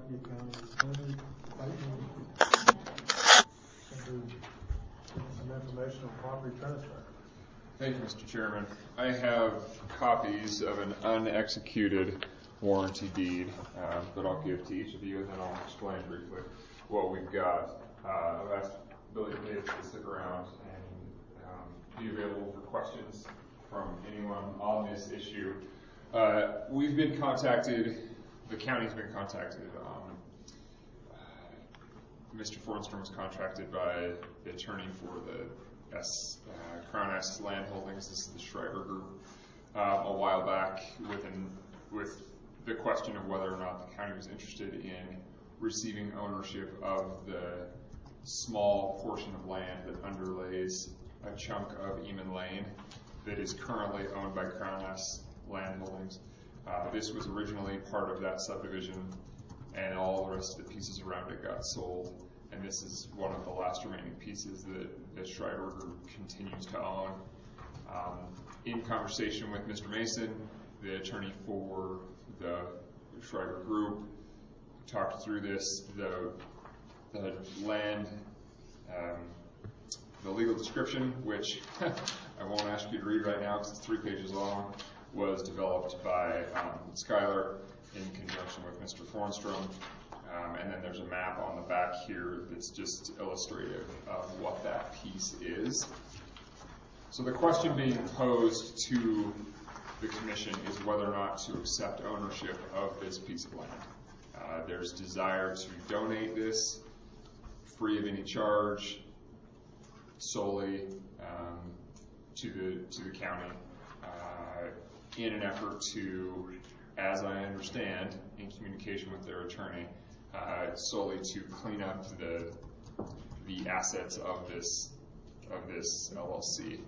Butte County Attorney Clayton to give us some information on property transfer. Thank you, Mr. Chairman. I have copies of an unexecuted warranty deed that I'll give to each of you, and then I'll explain briefly what we've got. I've asked Billy Davis to stick around and be available for questions from anyone on this issue. We've been contacted, the county's been contacted. Mr. Fornstrom was contracted by the attorney for the Crown S Land Holdings. This is the Schreiber Group. A while back with the question of whether or not the county was interested in receiving ownership of the small portion of land that underlays a chunk of Eamon Lane that is currently owned by Crown S Land Holdings. This was originally part of that subdivision, and all the rest of the pieces around it got sold. And this is one of the last remaining pieces that the Schreiber Group continues to own. In conversation with Mr. Mason, the attorney for the Schreiber Group, talked through this. The land, the legal description, which I won't ask you to read right now because it's 3 pages long, was developed by Schuyler in conjunction with Mr. Fornstrom. And then there's a map on the back here that's just illustrative of what that piece is. So the question being posed to the commission is whether or not to accept ownership of this piece of land. There's desire to donate this free of any charge solely to the county in an effort to, as I understand, in communication with their attorney, solely to clean up the assets of this LLC.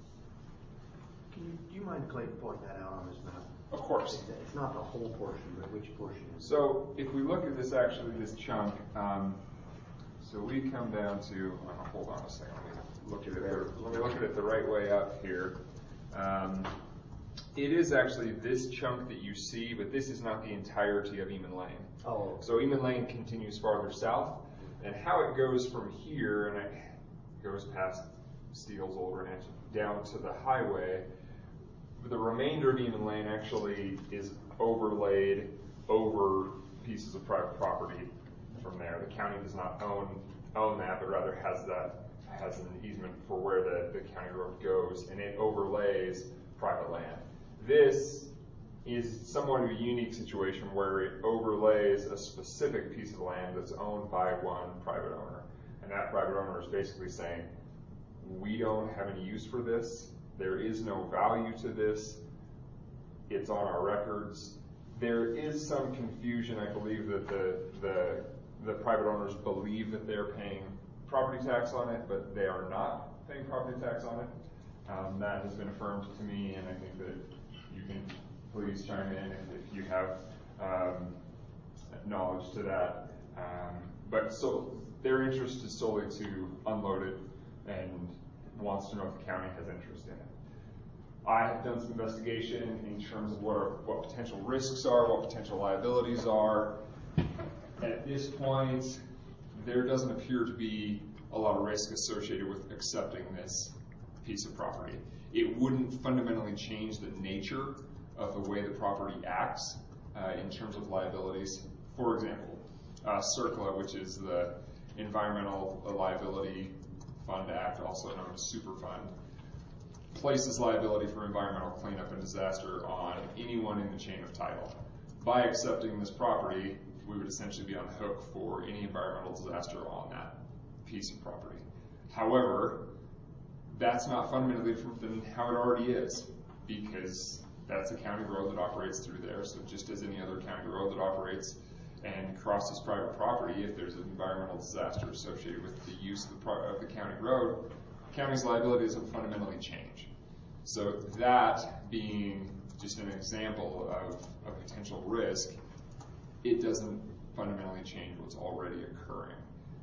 Do you mind, Clayton, pointing that out on this map? Of course. It's not the whole portion, but which portion is it? So if we look at this, actually, this chunk, so we come down to, hold on a second, let me look at it the right way up here. It is actually this chunk that you see, but this is not the entirety of Eamon Lane. Oh. So Eamon Lane continues farther south, and how it goes from here, and it goes past Steele's old ranch down to the highway. The remainder of Eamon Lane actually is overlaid over pieces of private property from there. The county does not own that, but rather has an easement for where the county road goes, and it overlays private land. This is somewhat of a unique situation where it overlays a specific piece of land that's owned by one private owner. And that private owner is basically saying, we don't have any use for this. There is no value to this. It's on our records. There is some confusion. I believe that the private owners believe that they're paying property tax on it, but they are not paying property tax on it. That has been affirmed to me, and I think that you can please chime in if you have knowledge to that. But so their interest is solely to unload it and wants to know if the county has interest in it. I have done some investigation in terms of what potential risks are, what potential liabilities are. At this point, there doesn't appear to be a lot of risk associated with accepting this piece of property. It wouldn't fundamentally change the nature of the way the property acts in terms of liabilities. For example, CERCLA, which is the Environmental Liability Fund Act, also known as Superfund, places liability for environmental cleanup and disaster on anyone in the chain of title. By accepting this property, we would essentially be on the hook for any environmental disaster on that piece of property. However, that's not fundamentally different than how it already is, because that's a county road that operates through there. So just as any other county road that operates and crosses private property, if there's an environmental disaster associated with the use of the county road, the county's liability doesn't fundamentally change. So that being just an example of a potential risk, it doesn't fundamentally change what's already occurring.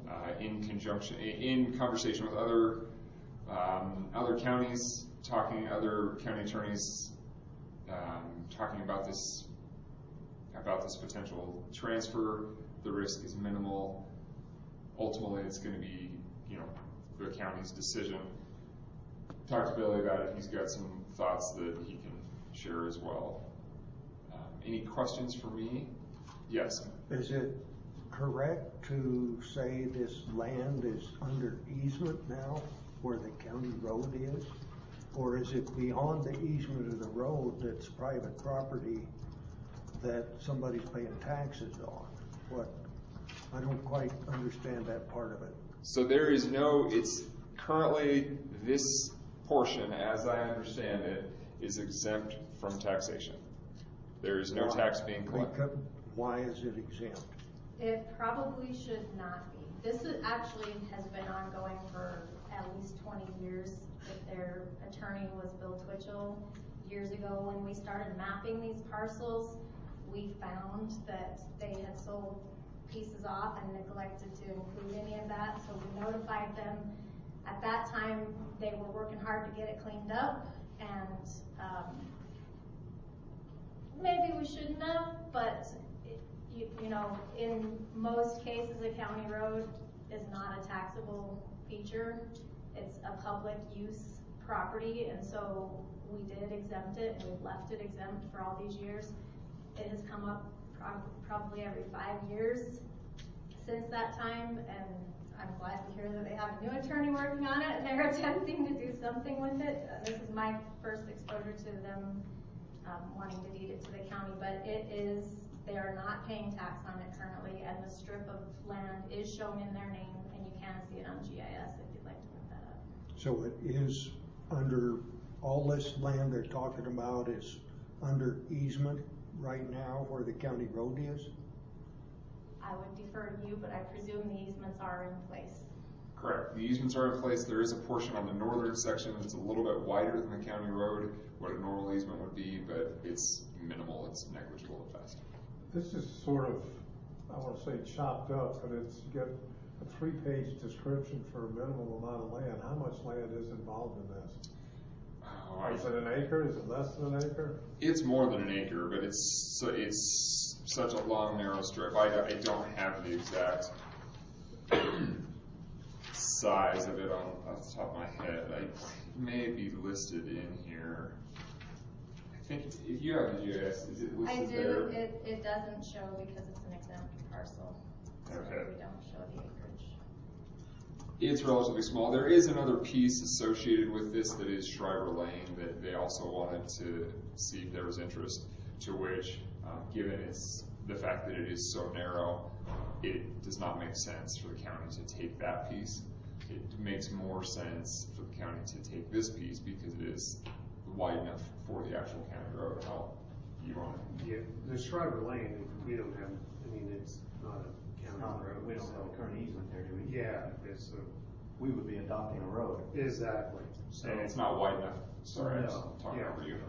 In conversation with other counties, other county attorneys talking about this potential transfer, the risk is minimal. Ultimately, it's going to be, the county's decision. Talk to Billy about it. He's got some thoughts that he can share as well. Any questions for me? Yes. Is it correct to say this land is under easement now where the county road is? Or is it beyond the easement of the road that's private property that somebody's paying taxes on? I don't quite understand that part of it. So it's currently this portion, as I understand it, is exempt from taxation. There is no tax being collected. Why is it exempt? It probably should not be. This actually has been ongoing for at least 20 years. Their attorney was Bill Twitchell. Years ago when we started mapping these parcels, we found that they had sold pieces off and neglected to include any of that, so we notified them. At that time, they were working hard to get it cleaned up, and maybe we shouldn't have, but in most cases, a county road is not a taxable feature. It's a public use property, and so we did exempt it, and we've left it exempt for all these years. It has come up probably every 5 years since that time, and I'm glad to hear that they have a new attorney working on it, and they're attempting to do something with it. This is my first exposure to them wanting to deed it to the county, but they are not paying tax on it currently, and the strip of land is shown in their name, and you can see it on GIS if you'd like to look that up. So it is under, all this land they're talking about is under easement right now where the county road is? I would defer to you, but I presume the easements are in place. Correct. The easements are in place. There is a portion on the northern section that's a little bit wider than the county road, what a normal easement would be, but it's minimal. It's negligible at best. This is sort of, I want to say chopped up, but it's got a 3-page description for a minimal amount of land. How much land is involved in this? Is it an acre? Is it less than an acre? It's more than an acre, but it's such a long, narrow strip. I don't have the exact size of it off the top of my head. It may be listed in here. I think if you have the GIS, is it listed I do. there? It doesn't show because it's an exempt parcel. So Okay. we don't show the acreage. It's relatively small. There is another piece associated with this that is Shriver Lane that they also wanted to see if there was interest, to which, given the fact that it is so narrow, it does not make sense for the county to take that piece. It makes more sense for the county to take this piece because it is wide enough for the actual county road. How you want it? Yeah, the Shriver Lane, we don't have, it's not a county road. We don't have a current easement there, do we? Yeah, it's We would be adopting a road. exactly. And it's not wide enough. Sorry, I was No, talking yeah. over you.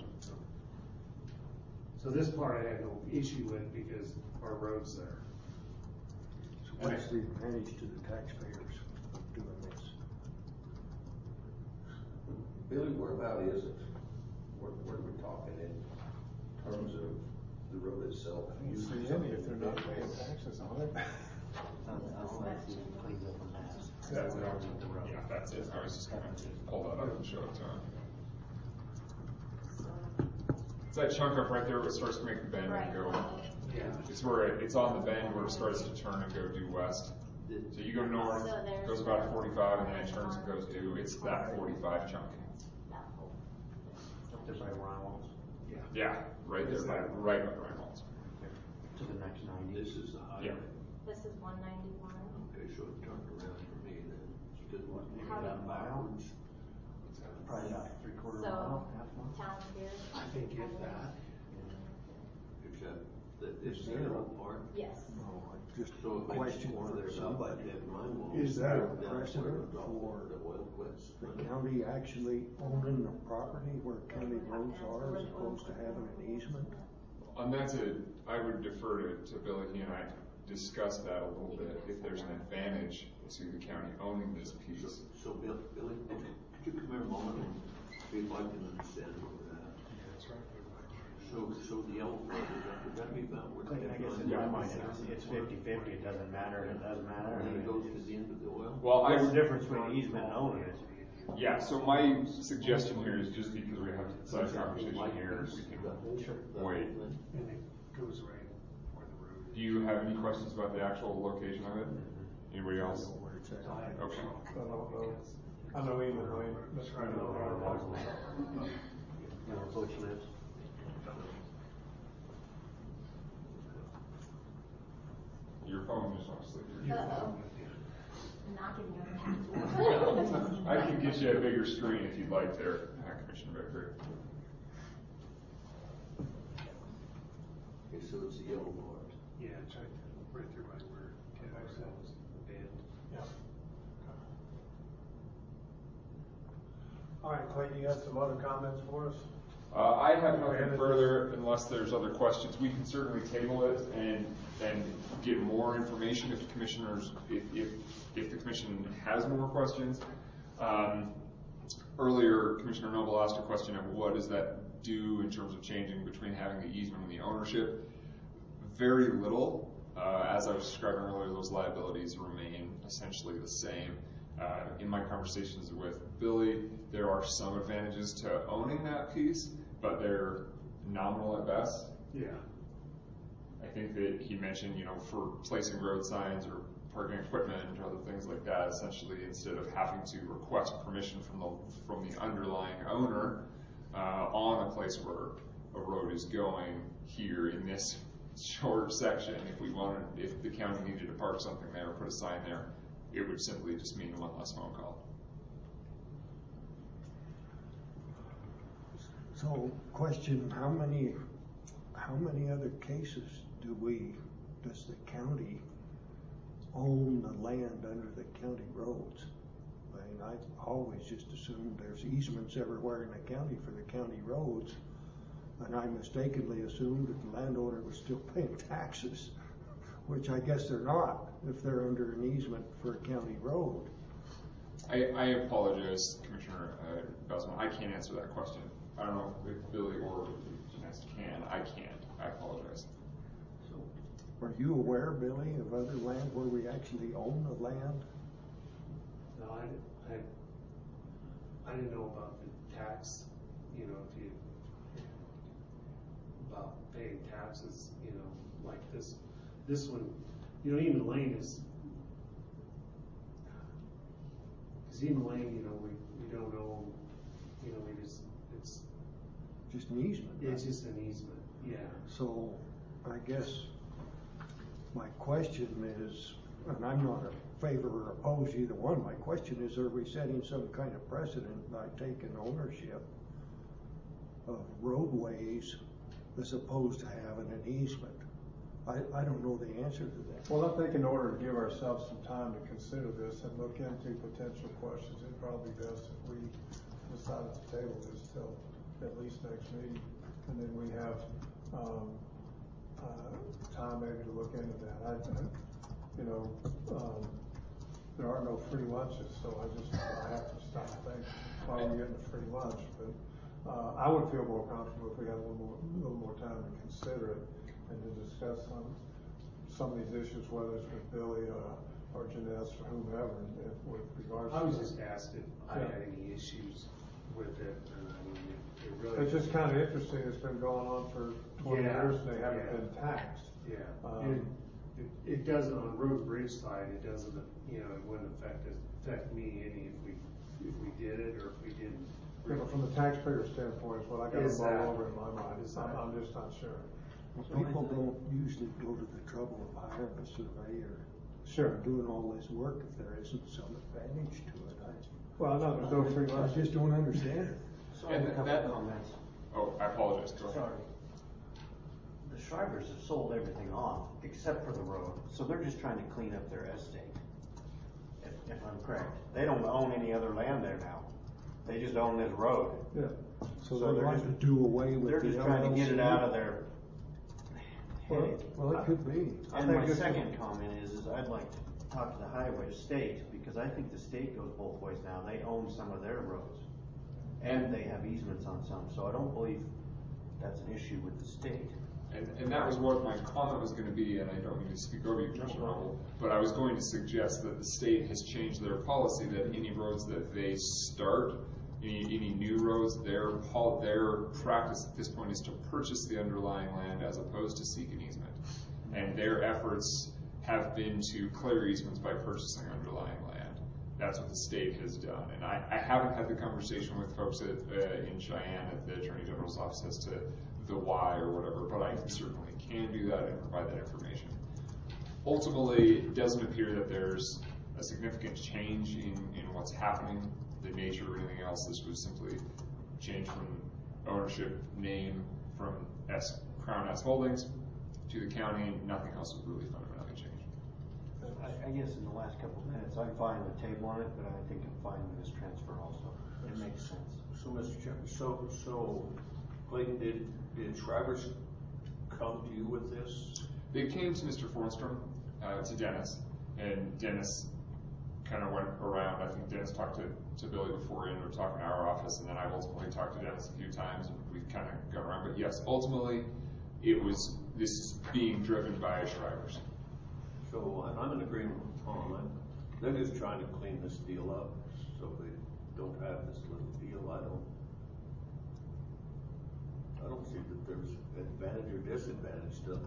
So this part I had no issue with because our road's there. So what's the advantage to the taxpayers of doing this? Billy, where about is it? Where are we talking in terms of the road itself? I don't see any if they're not paying taxes on it. That's it. Yeah, that's it. I was just going to pull that up and show it to him. It's that chunk up right there where it starts to make the bend and go. Yeah. It's where it's on the bend where it starts to turn and go due west. So you go north, So goes about 45, and then it turns and goes due. It's that 45 chunk. Up there by Reynolds, Yeah, right there, right by Reynolds. to the next 90. This is the highway. Yeah. This is 191. Okay, so it turned around for me then. Because what, How do- down backwards? Probably about 3/4 So, mile, half mile. town here. I think if that, except that this narrow part. Yes. No, just So a it makes question more for there about somebody. that mine wall. Is that a Down precedent where for the oil quits. the county actually owning the property where county roads are as opposed to having an easement? On that, I would defer to Billy. He and I discussed that a little bit. If there's an advantage to the county owning this piece. So Billy, could you come here a moment and see if I can understand what that? That's right. So the yellow part, would that be about where the I guess headline in my Yeah. mind, it's 50/50, it doesn't matter, it doesn't matter. And then it goes to the end of the oil? Well, What's the difference between easement and owning it? yeah, so my suggestion here is just because we have side conversation here, we can wait. And it goes right where the road is. Do you have any questions about the actual location of it? Anybody else? Where it's at. Okay. I know Eamon Lane, Mr. You know where Butch lives? Your phone just wants to sleep. Uh-oh. Not giving you I can get you a bigger screen if you'd like there, Commissioner Becker. Okay, so it's the yellow part. Yeah, it's right there by where Ted was banned. Yeah. All right, Clayton, you got some other comments for us? I have nothing further unless there's other questions. We can certainly table it and get more information if commissioners, if the commission has more questions. Earlier, Commissioner Noble asked a question of what does that do in terms of changing between having the easement and the ownership. Very little. As I was describing earlier, those liabilities remain essentially the same. In my conversations with Billy, there are some advantages to owning that piece, but they're nominal at best. Yeah. I think that he mentioned, for placing road signs or parking equipment or other things like that, essentially instead of having to request permission from the underlying owner on a place where a road is going here in this short section, if the county needed to park something there or put a sign there, it would simply just mean one less phone call. So, question, how many other cases does the county own the land under the county roads? I mean, I've always just assumed there's easements everywhere in the county for the county roads, and I mistakenly assumed that the landowner was still paying taxes, which I guess they're not if they're under an easement for a county road. I apologize, Commissioner Belsman. I can't answer that question. I don't know if Billy or Janessa can. I can't. I apologize. So, Are you aware, Billy, of other land where we actually own the land? No, I didn't know about the tax, about paying taxes, like this one, Eamon Lane is, because Eamon Lane, we don't know, it's Just an easement, right? it's just an easement, yeah. So, I guess my question is, and I'm not a favor or oppose either one, my question is, are we setting some kind of precedent by taking ownership of roadways as opposed to having an easement? I don't know the answer to that. Well, I think in order to give ourselves some time to consider this and look into potential questions, it'd probably be best if we decided to table this till at least next meeting, and then we have time maybe to look into that. There are no free lunches, so I have to stop and think, why are we getting a free lunch? But I would feel more comfortable if we had a little more time to consider it and to discuss some of these issues, whether it's with Billy or Janessa or whomever, with regards to. I was just asked if I had any issues with it, and I mean, it really. It's just kind of interesting, it's been going on for 20 Yeah, years and they haven't yeah. been taxed. Yeah, Um, it doesn't, on road and bridge side, it doesn't, it wouldn't affect me any if we did it or if we didn't. You know, from the taxpayer standpoint, is what I got to Exactly. roll over in my mind. Exactly. I'm just not sure. People don't usually go to the trouble of hiring a surveyor. Sure. Doing all this work if there isn't some advantage to it. Well, no, there's no free I lunch. just don't understand it. So I have a couple of comments. Oh, I apologize. Go ahead. Sorry. The Shrivers have sold everything off except for the road, so they're just trying to clean up their estate. If I'm correct, they don't own any other land there now. They just own this road. Yeah. So So they they're want to just- do away with They're the just trying to get it LLC? out of their Well, headache. Well, it could be. I And think my this is- second comment is I'd like to talk to the highway state, because I think the state goes both ways now. They own some of their roads, and they have easements on some, so I don't believe that's an issue with the state. And that was what my comment was gonna be, and I don't mean to speak over you, Commissioner Rumble, but I was going to suggest that the state has changed their policy that any roads that they start, any new roads, their practice at this point is to purchase the underlying land as opposed to seek an easement. And their efforts have been to clear easements by purchasing underlying land. That's what the state has done. And I haven't had the conversation with folks in Cheyenne at the Attorney General's office as to the why or whatever, but I certainly can do that and provide that information. Ultimately, it doesn't appear that there's a significant change in what's happening, the nature or anything else. This was simply change from ownership name from Crown S Holdings to the county. Nothing else was really fundamentally changed. I guess in the last couple of minutes, I'm fine with tabling it, but I think I'm fine with this transfer also. It makes sense. So, Mr. Chairman, so Clayton, did Shriver's come to you with this? They came to Mr. Fornstrom, to Dennis, and Dennis kind of went around. I think Dennis talked to Billy before he ended up talking to our office, and then I've ultimately talked to Dennis a few times, and we've kind of gone around. But yes, ultimately, this is being driven by Shriver's. So, and I'm in agreement with Tom. They're just trying to clean this deal up so they don't have this little deal. I don't see that there's advantage or disadvantage to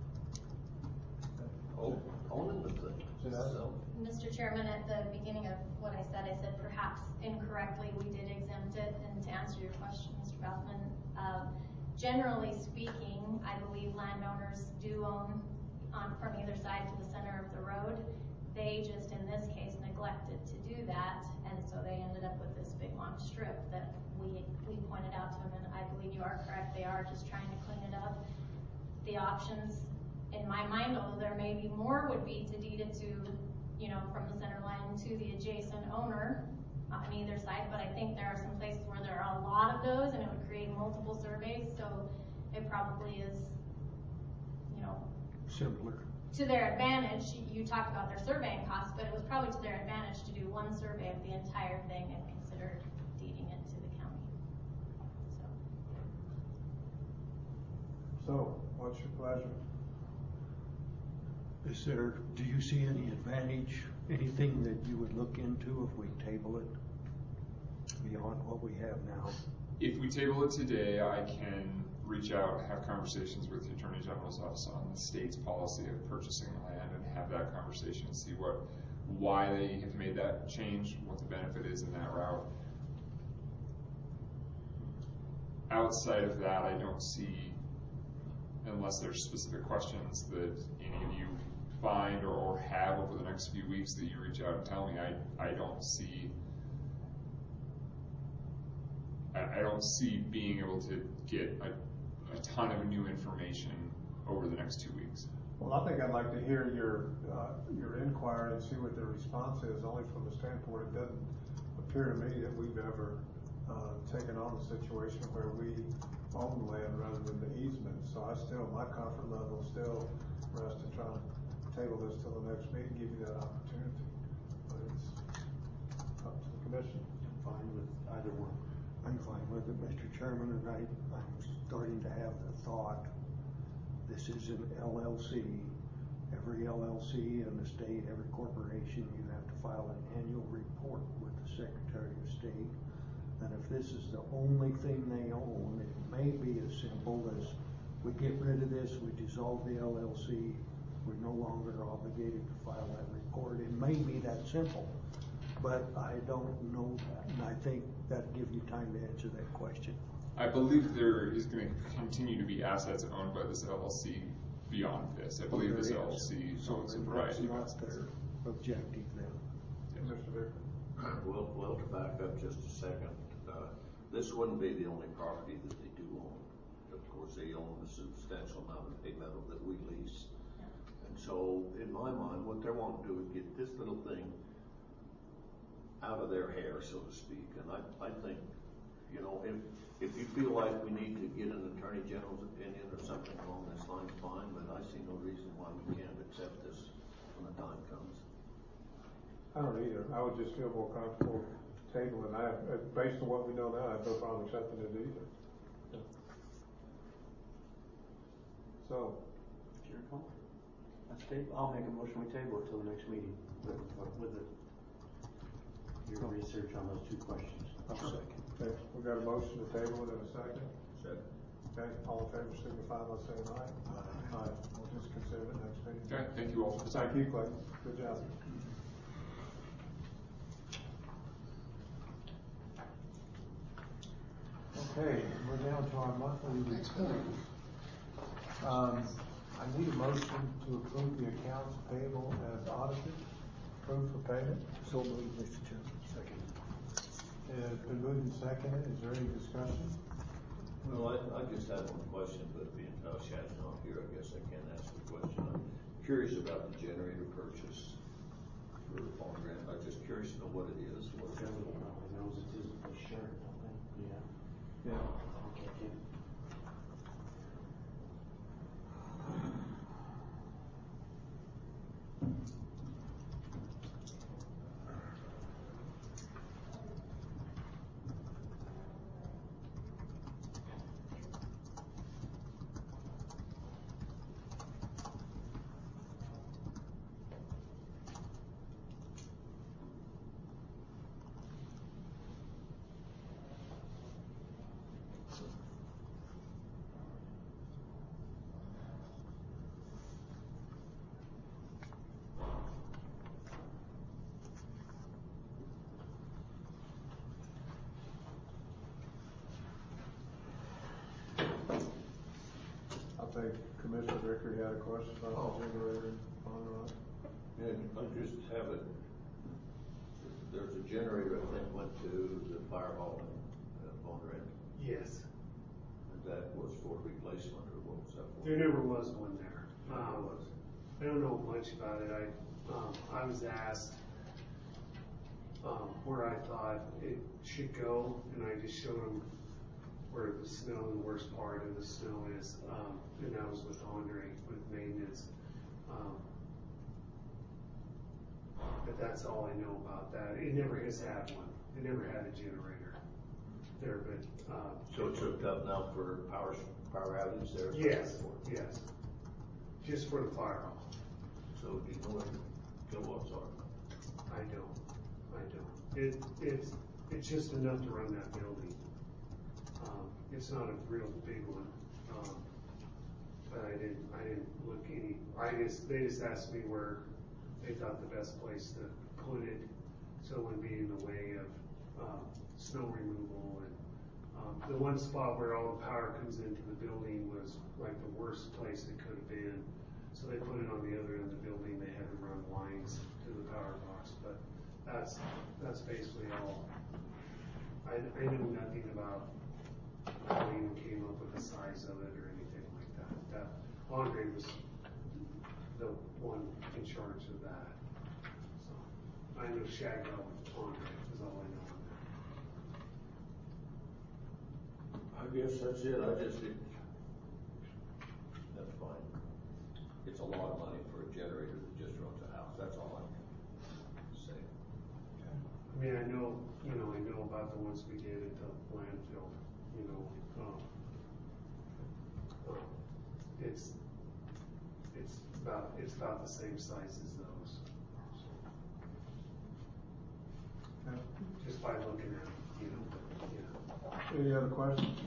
owning the thing. So, Mr. Chairman, at the beginning of what I said perhaps incorrectly we did exempt it, and to answer your question, Mr. Baughman, generally speaking, I believe landowners do own from either side to the center of the road. They just, in this case, neglected to do that, and so they ended up with this big long strip that we pointed out to them, and I believe you are correct, they are just trying to clean it up. The options, in my mind, although there may be more, would be to deed it to, from the center line to the adjacent owner on either side, but I think there are some places where there are a lot of those and it would create multiple surveys, so it probably is, Simpler. to their advantage. You talked about their surveying costs, but it was probably to their advantage to do one survey of the entire thing and consider deeding it to the county. So, what's your pleasure? Do you see any advantage, anything that you would look into if we table it beyond what we have now? If we table it today, I can reach out, have conversations with the Attorney General's office on the state's policy of purchasing land and have that conversation and see why they have made that change, what the benefit is in that route. Outside of that, I don't see, unless there's specific questions that any of you find or have over the next few weeks that you reach out and tell me, I don't see being able to get a ton of new information over the next 2 weeks. Well, I think I'd like to hear your inquiry and see what their response is, only from the standpoint it doesn't appear to me that we've ever taken on a situation where we own land rather than the easement. So my comfort level still rests to try to table this till the next meeting, give you that opportunity. But it's up to the commission. I'm fine with either one. I'm fine with it, Mr. Chairman, and I'm starting to have the thought, this is an LLC. Every LLC in the state, every corporation, you have to file an annual report with the Secretary of State. And if this is the only thing they own, it may be as simple as we get rid of this, we dissolve the LLC, we're no longer obligated to file that report. It may be that simple, but I don't know that, and I think that'd give you time to answer that question. I believe there is going to continue to be assets owned by this LLC beyond this. I believe this LLC owns a variety of That's assets. not their objective then. Mr. Vicker. well, to back up just a second, this wouldn't be the only property that they do own. Of course, they own a substantial amount of hay meadow that we lease. And so, in my mind, what they're wanting to do is get this little thing out of their hair, so to speak. And I think, if you feel like we need to get an Attorney General's opinion or something along this line, fine, but I see no reason why we can't accept this when the time comes. I don't either. I would just feel more comfortable tabling. Based on what we know now, I have no problem accepting it either. So, It's your call. Let's table, I'll make a motion, we table it till the next meeting with your research on those two questions. I'll second. okay, we got a motion to table it in a second. Second. Okay, all in favor signify by saying aye. Aye. We'll just consider it next meeting. Okay, thank you all for the time. Thank you, Clay. Good job. Okay, we're down to our monthly reports. I need a motion to approve the accounts payable as audited, approved for payment. So moved, Mr. Chairman. Second. It's been moved and seconded. Is there any discussion? Well, I just had one question, but being Shad's not here, I guess I can't ask the question. I'm curious about the generator purchase for Farm Grant. I'm just curious to know what it is. What it's Everyone for. probably knows it's his shirt, don't they? Yeah. Yeah. Okay, Kim. I think Commissioner Ricker had a question about the generator on or off. And I just have it, there's a generator I think went to the fire hall in Farm Grant. Yes, And that was for replacement, or what was that for? there never was one there. Never was. I don't know much about it. I was asked, where I thought it should go, and I just showed them where the snow, the worst part of the snow is, and that was with Andre, with maintenance. But that's all I know about that. It never has had one. It never had a generator there, but, So it's hooked up now for power outage there? yes, yes. Just for the fire hall. So do you know what kilowatts are? I don't. It's just enough to run that building. It's not a real big one. But I didn't look any, they just asked me where they thought the best place to put it, so it wouldn't be in the way of, snow removal. And, the one spot where all the power comes into the building was like the worst place it could have been. So they put it on the other end of the building. They had to run lines to the power box, but that's basically all. I knew nothing about how they even came up with the size of it or anything like that. That Andre was the one in charge of that. So I know Shag dealt with Andre is all I know on that. I guess that's it. That's fine. It's a lot of money for a generator that just runs a house. That's all I can say. I mean, I know about the ones we did at the landfill, it's about the same size as those. Okay. Just by looking at it, Any other questions?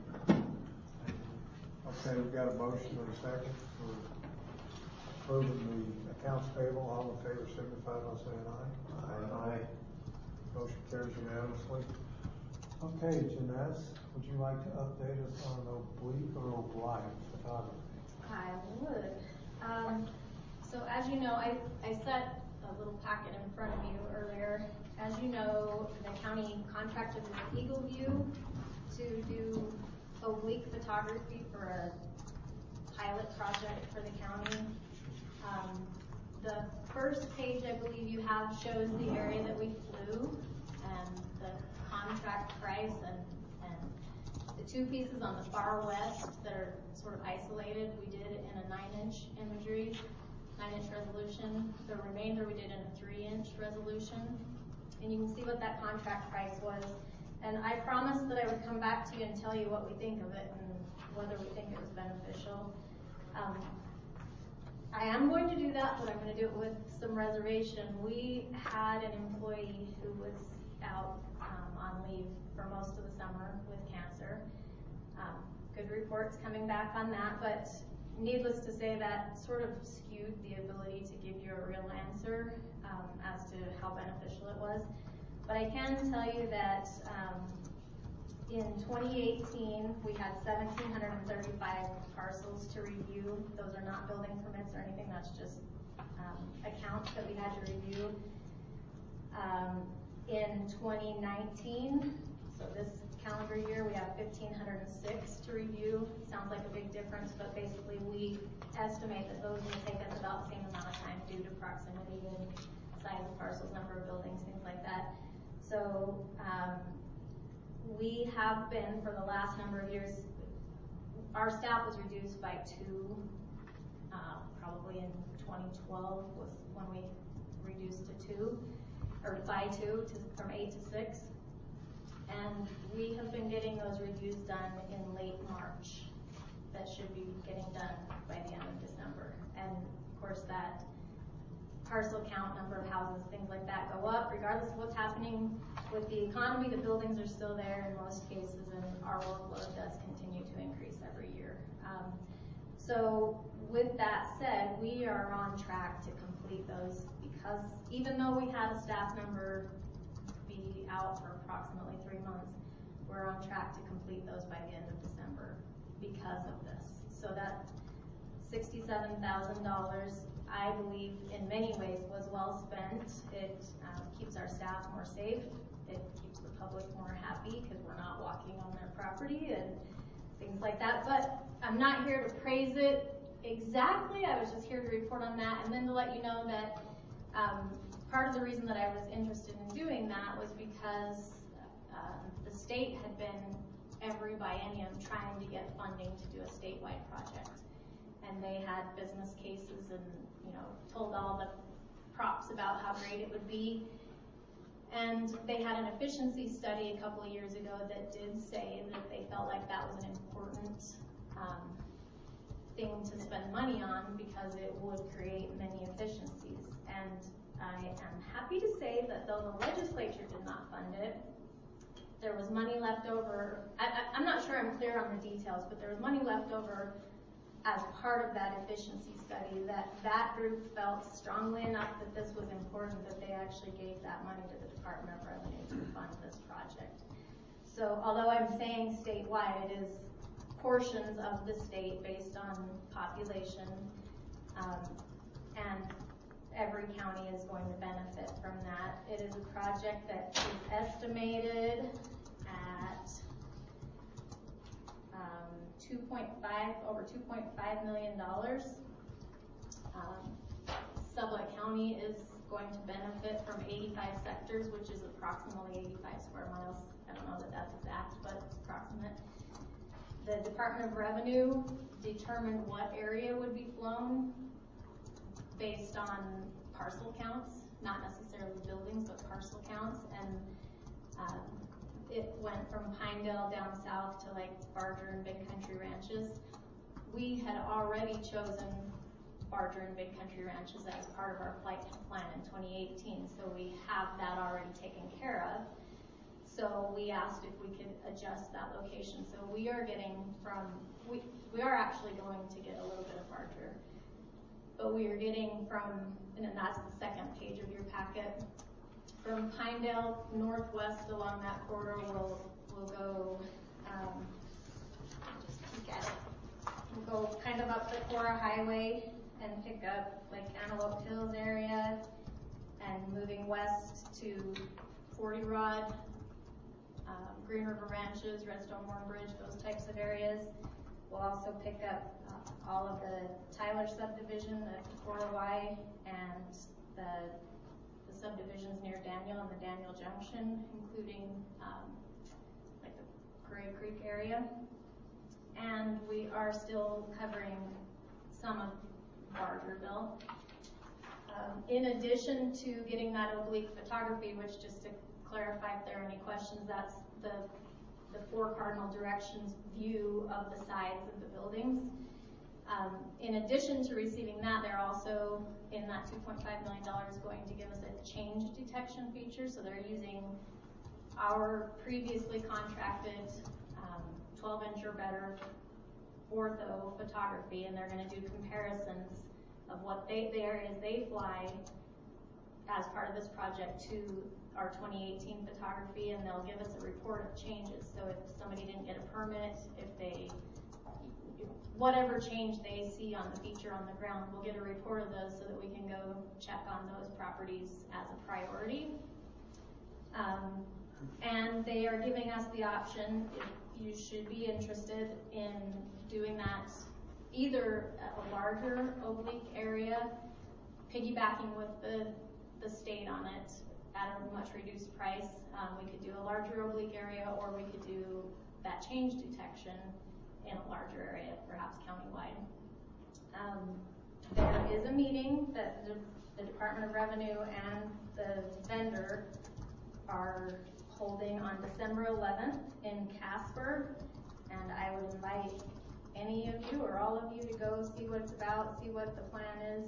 Okay, we've got a motion and a second for approving the accounts payable. All in favor signify by saying aye. Aye. Motion carries unanimously. Okay, Janess, would you like to update us on oblique or oblique photography? I would. So as you know, I set a little packet in front of you earlier. As you know, the county contracted with Eagle View to do oblique photography for a pilot project for the county. The first page, I believe you have, shows the area that we flew and the contract price and the two pieces on the far west that are sort of isolated, we did it in a 9-inch imagery, 9-inch resolution. The remainder we did in a 3-inch resolution. And you can see what that contract price was. And I promised that I would come back to you and tell you what we think of it and whether we think it was beneficial. I am going to do that, but I'm going to do it with some reservation. We had an employee who was out on leave for most of the summer with cancer. Good reports coming back on that, but needless to say, that sort of skewed the ability to give you a real answer as to how beneficial it was. But I can tell you that in 2018, we had 1,735 parcels to review. Those are not building permits or anything, that's just accounts that we had to review. In 2019, so this calendar year, we have 1,506 to review. Sounds like a big difference, but basically we estimate that those will take us about the same amount of time due to proximity and size of parcels, number of buildings, things like that. So we have been, for the last number of years, our staff was reduced by 2, probably in 2012 was when we reduced to 2, or by 2, from 8 to 6. And we have been getting those reviews done in late March. That should be getting done by the end of December. And of course that parcel count, number of houses, things like that go up regardless of what's happening with the economy. The buildings are still there in most cases, and our workload does continue to increase every year. So with that said, we are on track to complete those, because even though we had a staff member be out for approximately 3 months, we're on track to complete those by the end of December because of this. So that $67,000, I believe, in many ways was well spent. It keeps our staff more safe. It keeps the public more happy because we're not walking on their property and things like that. But I'm not here to praise it exactly. I was just here to report on that, and then to let you know that part of the reason that I was interested in doing that was because the state had been every biennium trying to get funding to do a statewide project. And they had business cases and, told all the props about how great it would be. And they had an efficiency study a couple of years ago that did say that they felt like that was an important thing to spend money on because it would create many efficiencies. And I am happy to say that though the legislature did not fund it, there was money left over. I'm not sure I'm clear on the details, but there was money left over as part of that efficiency study that group felt strongly enough that this was important that they actually gave that money to the Department of Revenue to fund this project. So although I'm saying statewide, it is portions of the state based on population, and every county is going to benefit from that. It is a project that is estimated at over $2.5 million. Sublette County is going to benefit from 85 sectors, which is approximately 85 square miles. I don't know that that's exact, but approximate. The Department of Revenue determined what area would be flown based on parcel counts, not necessarily buildings, but parcel counts. And it went from Pinedale down south to like Barger and Big Country Ranches. We had already chosen Barger and Big Country Ranches as part of our flight plan in 2018, so we have that already taken care of. So we asked if we could adjust that location. So we are getting from, we are actually going to get a little bit of Barger, but we are getting from, and then that's the second page of your packet, from Pinedale northwest along that corridor. We'll go, just peek at it. We'll go kind of up the Cora Highway and pick up like Antelope Hills area, and moving west to 40 Rod, Green River Ranches, Redstone Warren Bridge, those types of areas. We'll also pick up all of the Tyler subdivision, the Cora Y, and the subdivisions near Daniel and the Daniel Junction, including like the Prairie Creek area. And we are still covering some of Bargerville. In addition to getting that oblique photography, which, just to clarify if there are any questions, that's the 4 cardinal directions view of the sides of the buildings. In addition to receiving that, they're also, in that $2.5 million, going to give us a change detection feature. So they're using our previously contracted 12-inch or better ortho photography, and they're going to do comparisons of what the areas they fly as part of this project to our 2018 photography, and they'll give us a report of changes. So if somebody didn't get a permit, whatever change they see on the feature on the ground, we'll get a report of those so that we can go check on those properties as a priority. And they are giving us the option, if you should be interested in doing that, either a larger oblique area, piggybacking with the state on it at a much reduced price. We could do a larger oblique area, or we could do that change detection in a larger area, perhaps countywide. There is a meeting that the Department of Revenue and the vendor are holding on December 11th in Casper, and I would invite any of you or all of you to go see what it's about, see what the plan is.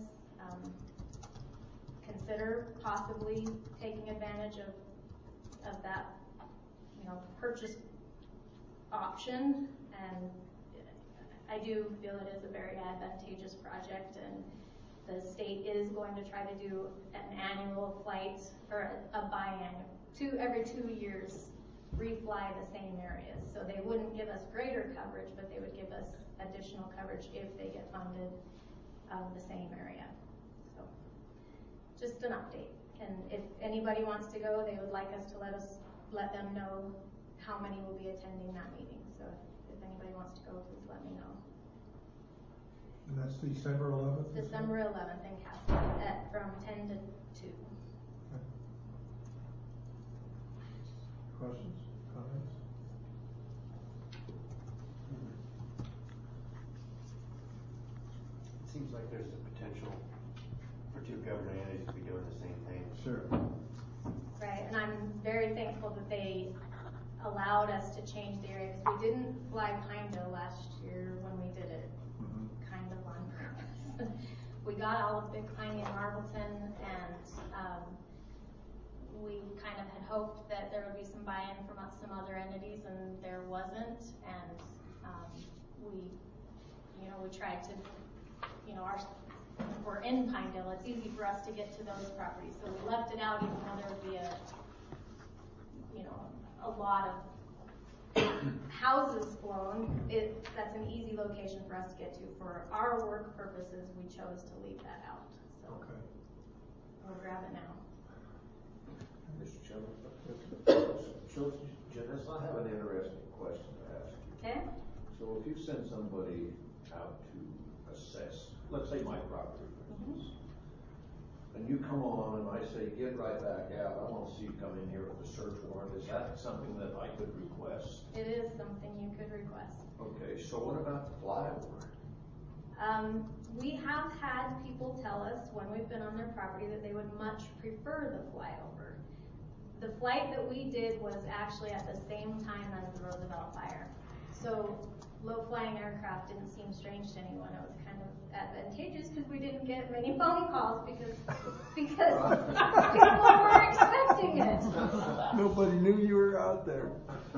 Consider possibly taking advantage of that, purchase option. And I do feel it is a very advantageous project, and the state is going to try to do an annual flight, or a biannual, every 2 years, refly the same areas. So they wouldn't give us greater coverage, but they would give us additional coverage if they get funded the same area. So just an update. And if anybody wants to go, they would like us to let them know how many will be attending that meeting. So if anybody wants to go, please let me know. And that's December 11th? December 11th in Casper from 10 to 2. Okay. Questions, comments? It seems like there's the potential for two government entities to be doing the same thing. Sure. Right, and I'm very thankful that they allowed us to change the area, because we didn't fly Pineville last year when we did it, kind of on purpose. We got all of Big Piney and Marbleton, and we kind of had hoped that there would be some buy-in from some other entities, and there wasn't. And we tried to, we're in Pineville, it's easy for us to get to those properties, so we left it out, even though there would be a lot of houses flown. That's an easy location for us to get to. For our work purposes, we chose to leave that out. So Okay. we'll grab it now. Mr. Chairman, Janice, I have an interesting question to ask you. Okay? So if you send somebody out to assess, let's say my property, for instance, and you come on and I say, get right back out, I want to see you come in here with a search warrant, is that something that I could request? It is something you could request. Okay, so what about the flyover? We have had people tell us when we've been on their property that they would much prefer the flyover. The flight that we did was actually at the same time as the Roosevelt fire. So low-flying aircraft didn't seem strange to anyone. It was kind of advantageous because we didn't get many phone calls because people were expecting it. Nobody knew you were out there.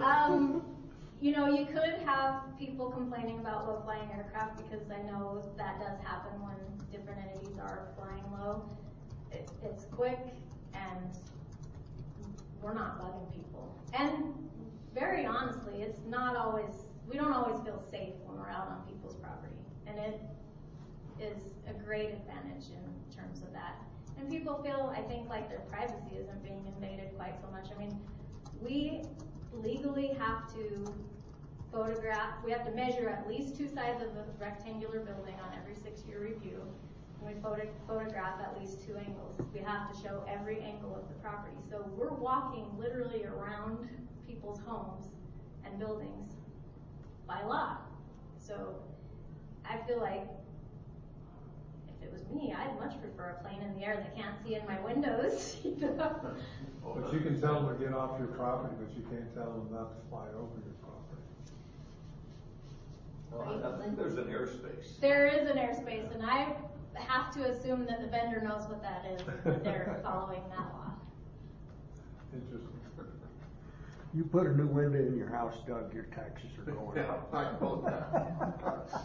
You could have people complaining about low-flying aircraft, because I know that does happen when different entities are flying low. It's quick, and we're not bugging people. And very honestly, we don't always feel safe when we're out on people's property. And it is a great advantage in terms of that. And people feel, I think, like their privacy isn't being invaded quite so much. I mean, we legally have to we have to measure at least 2 sides of the rectangular building on every 6-year review. And we photograph at least 2 angles. We have to show every angle of the property. So we're walking literally around people's homes and buildings by law. So I feel like if it was me, I'd much prefer a plane in the air that can't see in my windows. But you can tell them to get off your property, but you can't tell them not to fly over your property. Well, I think there's an airspace. There is an airspace, and I have to assume that the vendor knows what that is, that they're following that law. Interesting. You put a new window in your house, Doug, your taxes are going up. I know that.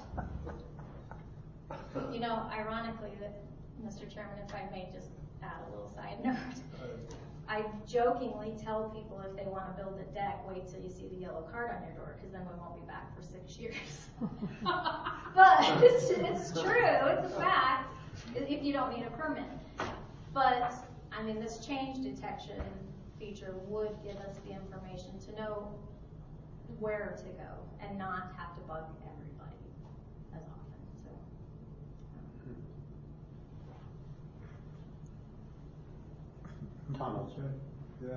You know, ironically, that, Mr. Chairman, if I may just add a little side note, I jokingly tell people if they want to build a deck, wait till you see the yellow card on your door, because then we won't be back for 6 years. But it's true, it's a fact, if you don't need a permit. But, I mean, this change detection feature would give us the information to know where to go and not have to bug everybody as often, so. Tunnels. Yeah.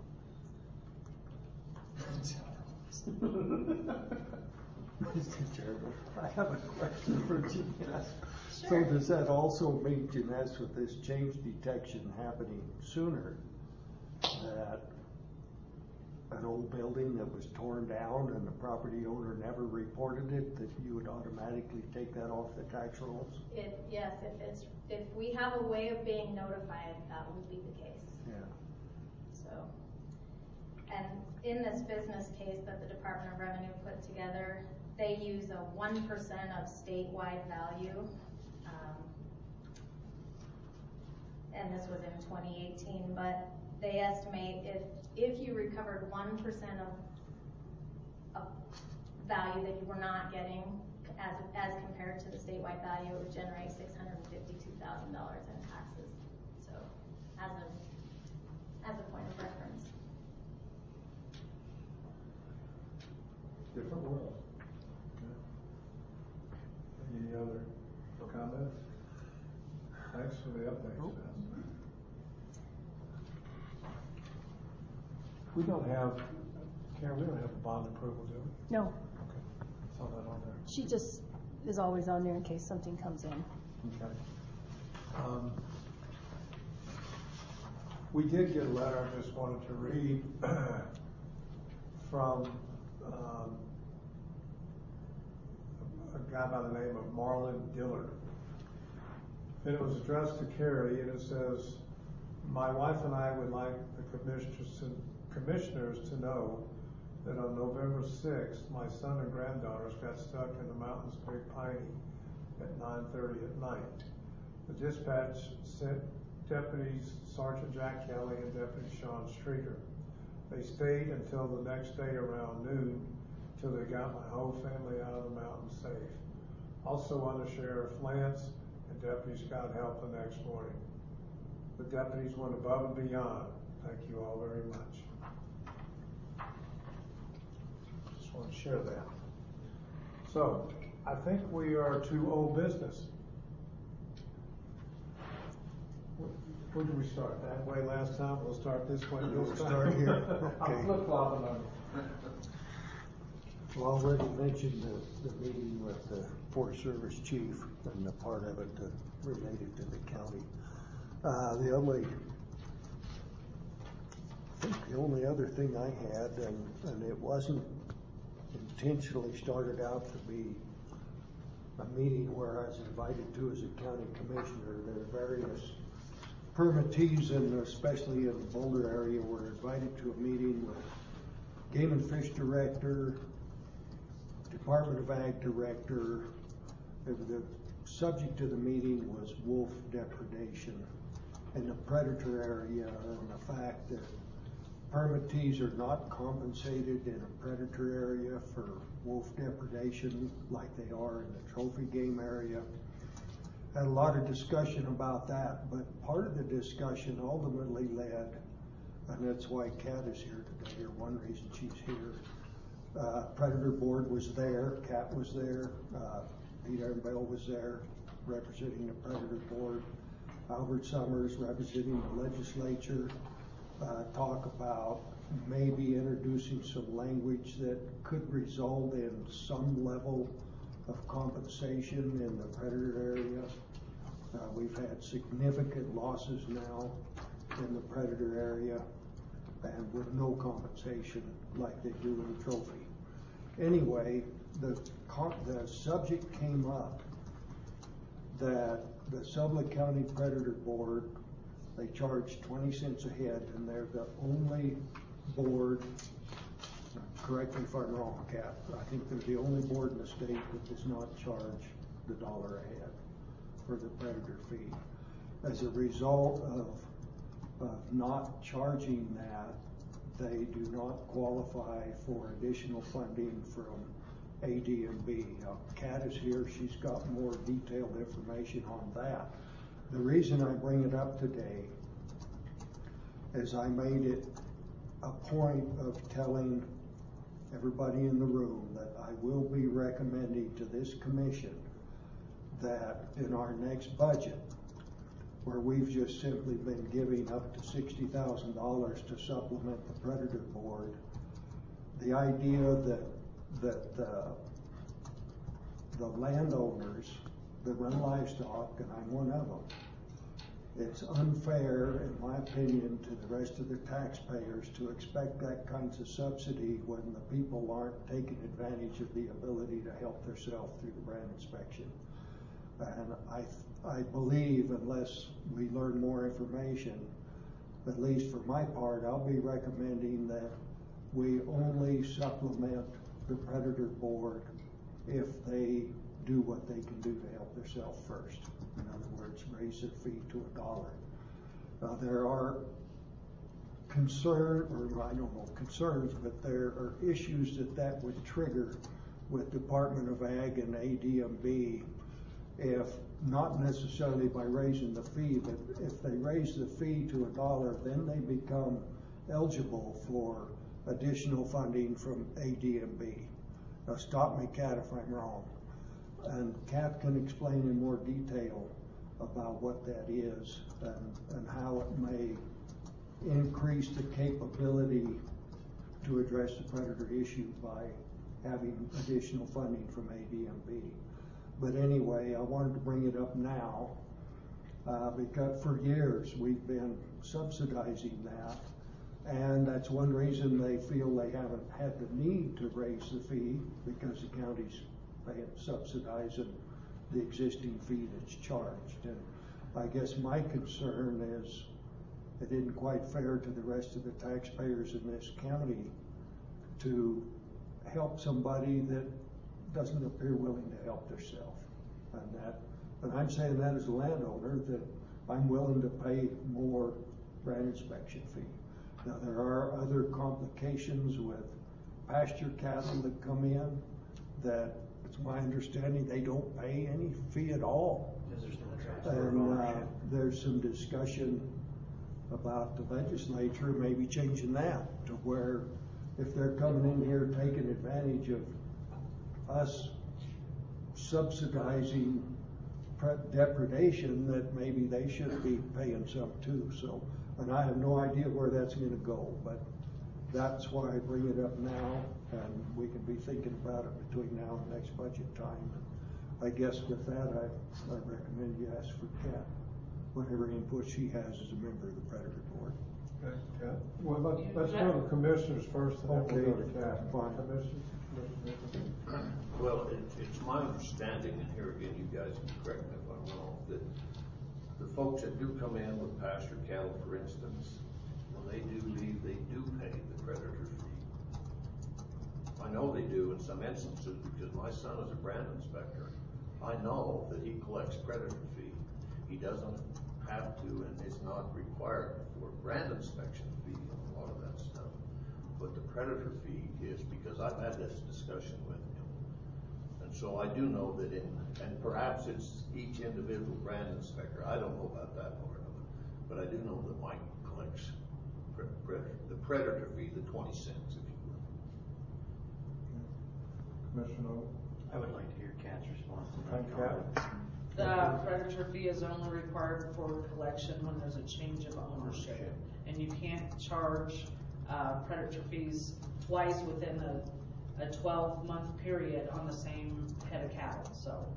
Mr. Chairman, I have a question for Jeanette. So Sure. does that also mean, Jeanette, with this change detection happening sooner, that an old building that was torn down and the property owner never reported it, that you would automatically take that off the tax rolls? Yes, if we have a way of being notified, that would be the case. Yeah. So, and in this business case that the Department of Revenue put together, they use a 1% of statewide value. And this was in 2018, but they estimate if you recovered 1% of value that you were not getting as compared to the statewide value, it would generate $652,000 in taxes. So, as a point of reference. Different world. Yeah. Any other comments? Thanks for the update. Nope. We don't have, Karen, we don't have a bond approval, do we? No, Okay. Saw that on there. she just is always on there in case something comes in. Okay. We did get a letter, I just wanted to read, from a guy by the name of Marlon Dillard. And it was addressed to Carrie, and it says, "My wife and I would like the commissioners to know that on November 6th, my son and granddaughters got stuck in the mountains of Big Piney at 9:30 at night. The dispatch sent deputies Sergeant Jack Kelly and Deputy Sean Streeter. They stayed until the next day around noon till they got my whole family out of the mountain safe. Also Under Sheriff Lance and deputies got help the next morning. The deputies went above and beyond. Thank you all very much." Just want to share that. So, I think we are to old business. Where did we start? That way last time? We'll start this way We'll this time? start here. I'm Okay. flip-flopping on you. Well, I already mentioned the meeting with the Forest Service chief and the part of it related to the county. The only other thing I had, and it wasn't intentionally started out to be a meeting where I was invited to as a county commissioner. There are various permittees, and especially in the Boulder area, were invited to a meeting with Game and Fish Director, Department of Ag Director. The subject of the meeting was wolf depredation in the predator area, and the fact that permittees are not compensated in a predator area for wolf depredation like they are in the trophy game area. Had a lot of discussion about that, but part of the discussion ultimately led, and that's why Kat is here today, or one reason she's here. Predator Board was there, Kat was there, Peter and Bell was there representing the Predator Board, Albert Summers representing the legislature, talk about maybe introducing some language that could result in some level of compensation in the predator area. We've had significant losses now in the predator area, and with no compensation like they do in the trophy. Anyway, the subject came up that the Sublette County Predator Board, they charge 20 cents a head, and they're the only board, correct me if I'm wrong, Kat, I think they're the only board in the state that does not charge the $1 a head for the predator fee. As a result of not charging that, they do not qualify for additional funding from AD&B. Now, Kat is here, she's got more detailed information on that. The reason I bring it up today is I made it a point of telling everybody in the room that I will be recommending to this commission that in our next budget, where we've just simply been giving up to $60,000 to supplement the Predator Board, the idea that the landowners that run livestock, and I'm one of them, it's unfair, in my opinion, to the rest of the taxpayers to expect that kinds of subsidy when the people aren't taking advantage of the ability to help themselves through the brand inspection. And I believe, unless we learn more information, at least for my part, I'll be recommending that we only supplement the Predator Board if they do what they can do to help themselves first. In other words, raise their fee to $1. Now, there are concerns, but there are issues that would trigger with Department of Ag and AD&B, if not necessarily by raising the fee, but if they raise the fee to $1, then they become eligible for additional funding from AD&B. Now, stop me, Kat, if I'm wrong. And Kat can explain in more detail about what that is and how it may increase the capability to address the predator issue by having additional funding from AD&B. But anyway, I wanted to bring it up now because for years we've been subsidizing that, and that's one reason they feel they haven't had the need to raise the fee, because the county's subsidizing the existing fee that's charged. And I guess my concern is it isn't quite fair to the rest of the taxpayers in this county to help somebody that doesn't appear willing to help themselves. And I'm saying that as a landowner, that I'm willing to pay more brand inspection fee. Now, there are other complications with pasture cattle that come in that it's my understanding they don't pay any fee at all. And there's some discussion about the legislature maybe changing that to where if they're coming in here taking advantage of us subsidizing depredation, that maybe they should be paying some too. So, and I have no idea where that's going to go, but that's why I bring it up now, and we can be thinking about it between now and next budget time. I guess with that, I recommend you ask for Kat whatever input she has as a member of the Predator Board. Okay, Kat. Well, let's go to commissioners first, and then we'll go to Kat. Fine. Commissioners? Well, it's my understanding, and here again, you guys can correct me if I'm wrong, that the folks that do come in with pasture cattle, for instance, when they do leave, they do pay the predator fee. I know they do in some instances because my son is a brand inspector. I know that he collects predator fee. He doesn't have to, and it's not required for brand inspection fee and a lot of that stuff. But the predator fee is, because I've had this discussion with him. And so I do know that and perhaps it's each individual brand inspector. I don't know about that part of it. But I do know that Mike collects the predator fee, the 20 cents, if you will. Commissioner? I would like to hear Kat's response to Thank that. you, Kat. The predator fee is only required for collection when there's a change of ownership. And you can't charge predator fees twice within a 12-month period on the same head of cattle, so.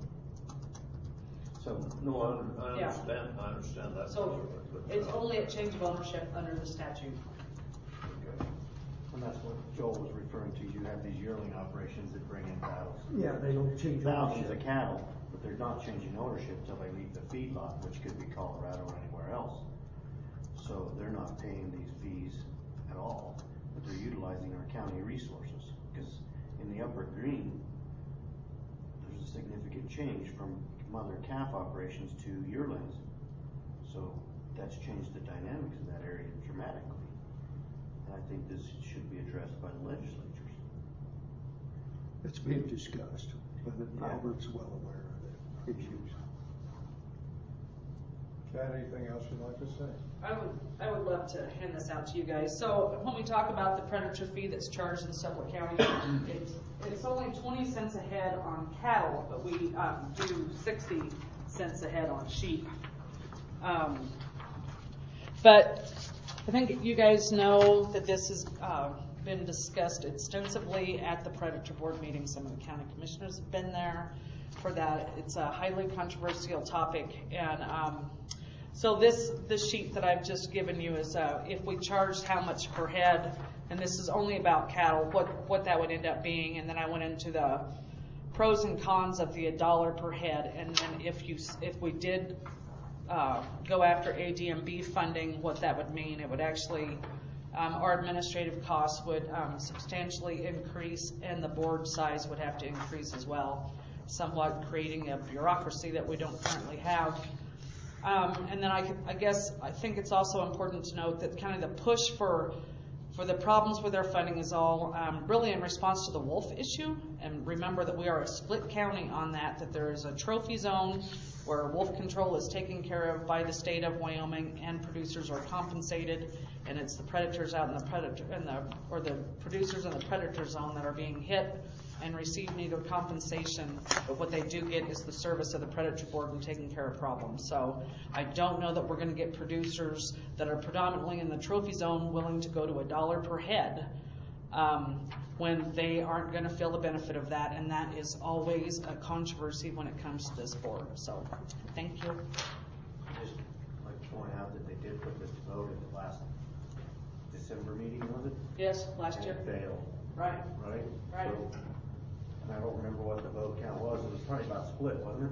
No, I understand. I understand that. So it's only a change of ownership under the statute. Okay. And that's what Joel was referring to, you have these yearling operations that bring in thousands. Yeah, they don't change Thousands ownership. of cattle, but they're not changing ownership till they leave the feedlot, which could be Colorado or anywhere else. So they're not paying these fees at all, but they're utilizing our county resources. Because in the upper green, there's a significant change from mother calf operations to yearlings. So that's changed the dynamics of that area dramatically. And I think this should be addressed by the legislatures. It's being discussed, but Yeah. Albert's well aware of the issues. Chad, anything else you'd like to say? I would love to hand this out to you guys. So when we talk about the predator fee that's charged in Sublette County, it's only 20 cents a head on cattle, but we do 60 cents a head on sheep. But I think you guys know that this has been discussed extensively at the predator board meeting. Some of the county commissioners have been there for that. It's a highly controversial topic, and so this sheet that I've just given you is if we charged how much per head, and this is only about cattle, what that would end up being. And then I went into the pros and cons of the $1 per head, and then if we did go after ADMB funding, what that would mean. It would actually, our administrative costs would substantially increase, and the board size would have to increase as well, somewhat creating a bureaucracy that we don't currently have. And then I think it's also important to note that kind of the push for the problems with our funding is all really in response to the wolf issue. And remember that we are a split county on that there is a trophy zone where wolf control is taken care of by the state of Wyoming, and producers are compensated, and it's the predators out in the producers in the predator zone that are being hit and receive neither compensation, but what they do get is the service of the predator board and taking care of problems. So I don't know that we're going to get producers that are predominantly in the trophy zone willing to go to $1 per head when they aren't going to feel the benefit of that, and that is always a controversy when it comes to this board. So thank you. Just like to point out that they did put this to vote at the last December meeting, was it? Yes, last year. And it failed. Right. Right? Right. So, and I don't remember what the vote count was. It was probably about split, wasn't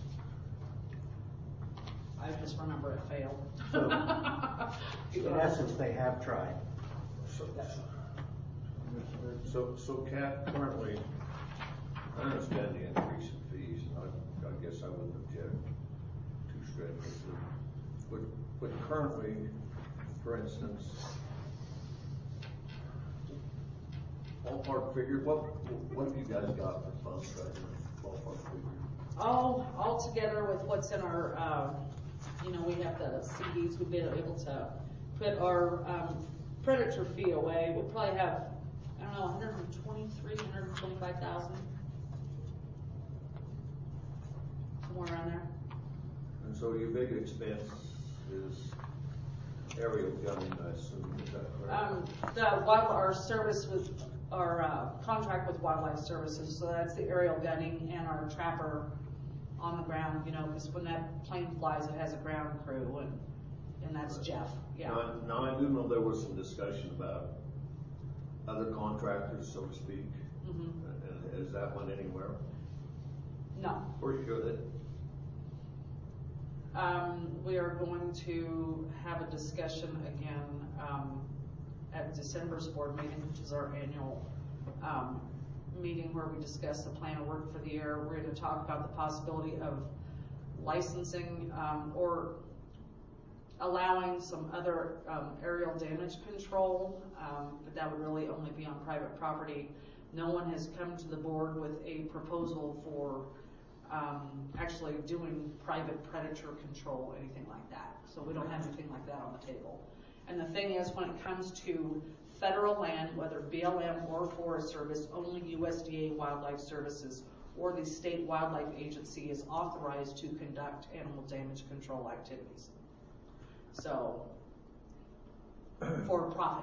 it? I just remember it failed. In essence, they have tried. So Kat, currently, I understand the increase in fees, and I guess I wouldn't object too strenuously. But currently, for instance, ballpark figure, what have you guys got for funds right now? Ballpark figure. All together with what's in our, we have the CDs. We've been able to put our predator fee away. We'll probably have, 125,000. Somewhere around there. And so your big expense is aerial gunning, I assume, is that correct? Our service with our contract with Wildlife Services, so that's the aerial gunning and our trapper on the ground, because when that plane flies, it has a ground crew, and that's Jeff. Yeah. Now I do know there was some discussion about other contractors, so to speak. Mm-hmm. And has that went anywhere? No. Or should it? We are going to have a discussion again at December's board meeting, which is our annual meeting where we discuss the plan of work for the year. We're going to talk about the possibility of licensing or allowing some other aerial damage control, but that would really only be on private property. No one has come to the board with a proposal for actually doing private predator control, anything like that. So we don't have anything like that on the table. And the thing is, when it comes to federal land, whether BLM or Forest Service, only USDA Wildlife Services or the state wildlife agency is authorized to conduct animal damage control activities. So, for profit,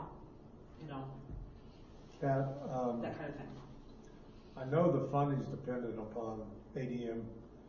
Kat, that kind of thing. I know the funding's dependent upon ADMB.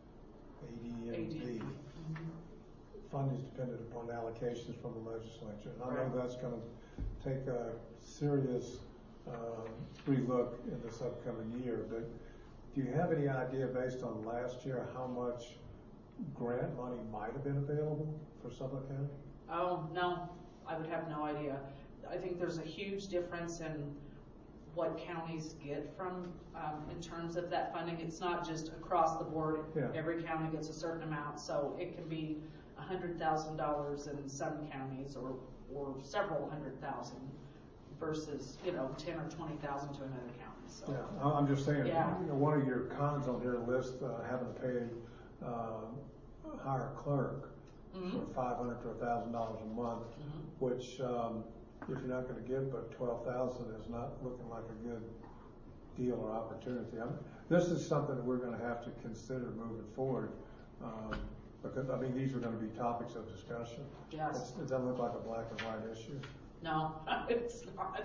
Funding's dependent upon allocations from the legislature. And I know that's going to take a serious relook in this upcoming year, but do you have any idea based on last year how much grant money might have been available for Sublette County? Oh, no, I would have no idea. I think there's a huge difference in what counties get from, in terms of that funding. It's not just across the board. Yeah. Every county gets a certain amount, so it can be $100,000 in some counties or several $100,000 versus, 10 or 20,000 to another county, so. Yeah, I'm just saying, Yeah. one of your cons on your list, having to pay, hire a clerk for $500 to $1,000 a month, which, if you're not gonna give but 12,000 is not looking like a good deal or opportunity. This is something that we're gonna have to consider moving forward, because, these are gonna be topics of discussion. Yes. It doesn't look like a black and white issue. No, it's not,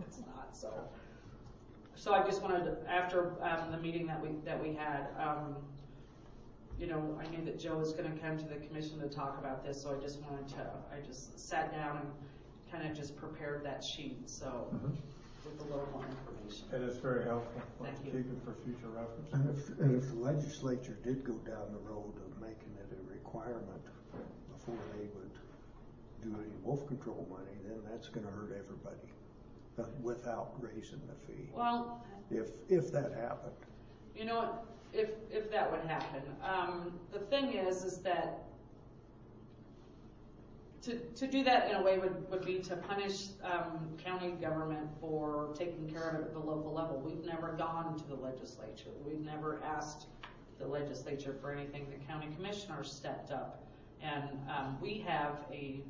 so I just wanted to, after, the meeting that we had, I knew that Joe was gonna come to the commission to talk about this, so I just sat down and kind of just prepared that sheet, so, with a little more information. And it's very helpful. Thank you. Keep it for future reference. And if the legislature did go down the road of making it a requirement before they would do any wolf control money, then that's gonna hurt everybody, without raising the fee. Well, If that happened. you know what, if that would happen, the thing is that to do that in a way would be to punish county government for taking care of it at the local level. We've never gone to the legislature. We've never asked the legislature for anything. The county commissioners stepped up, and we have a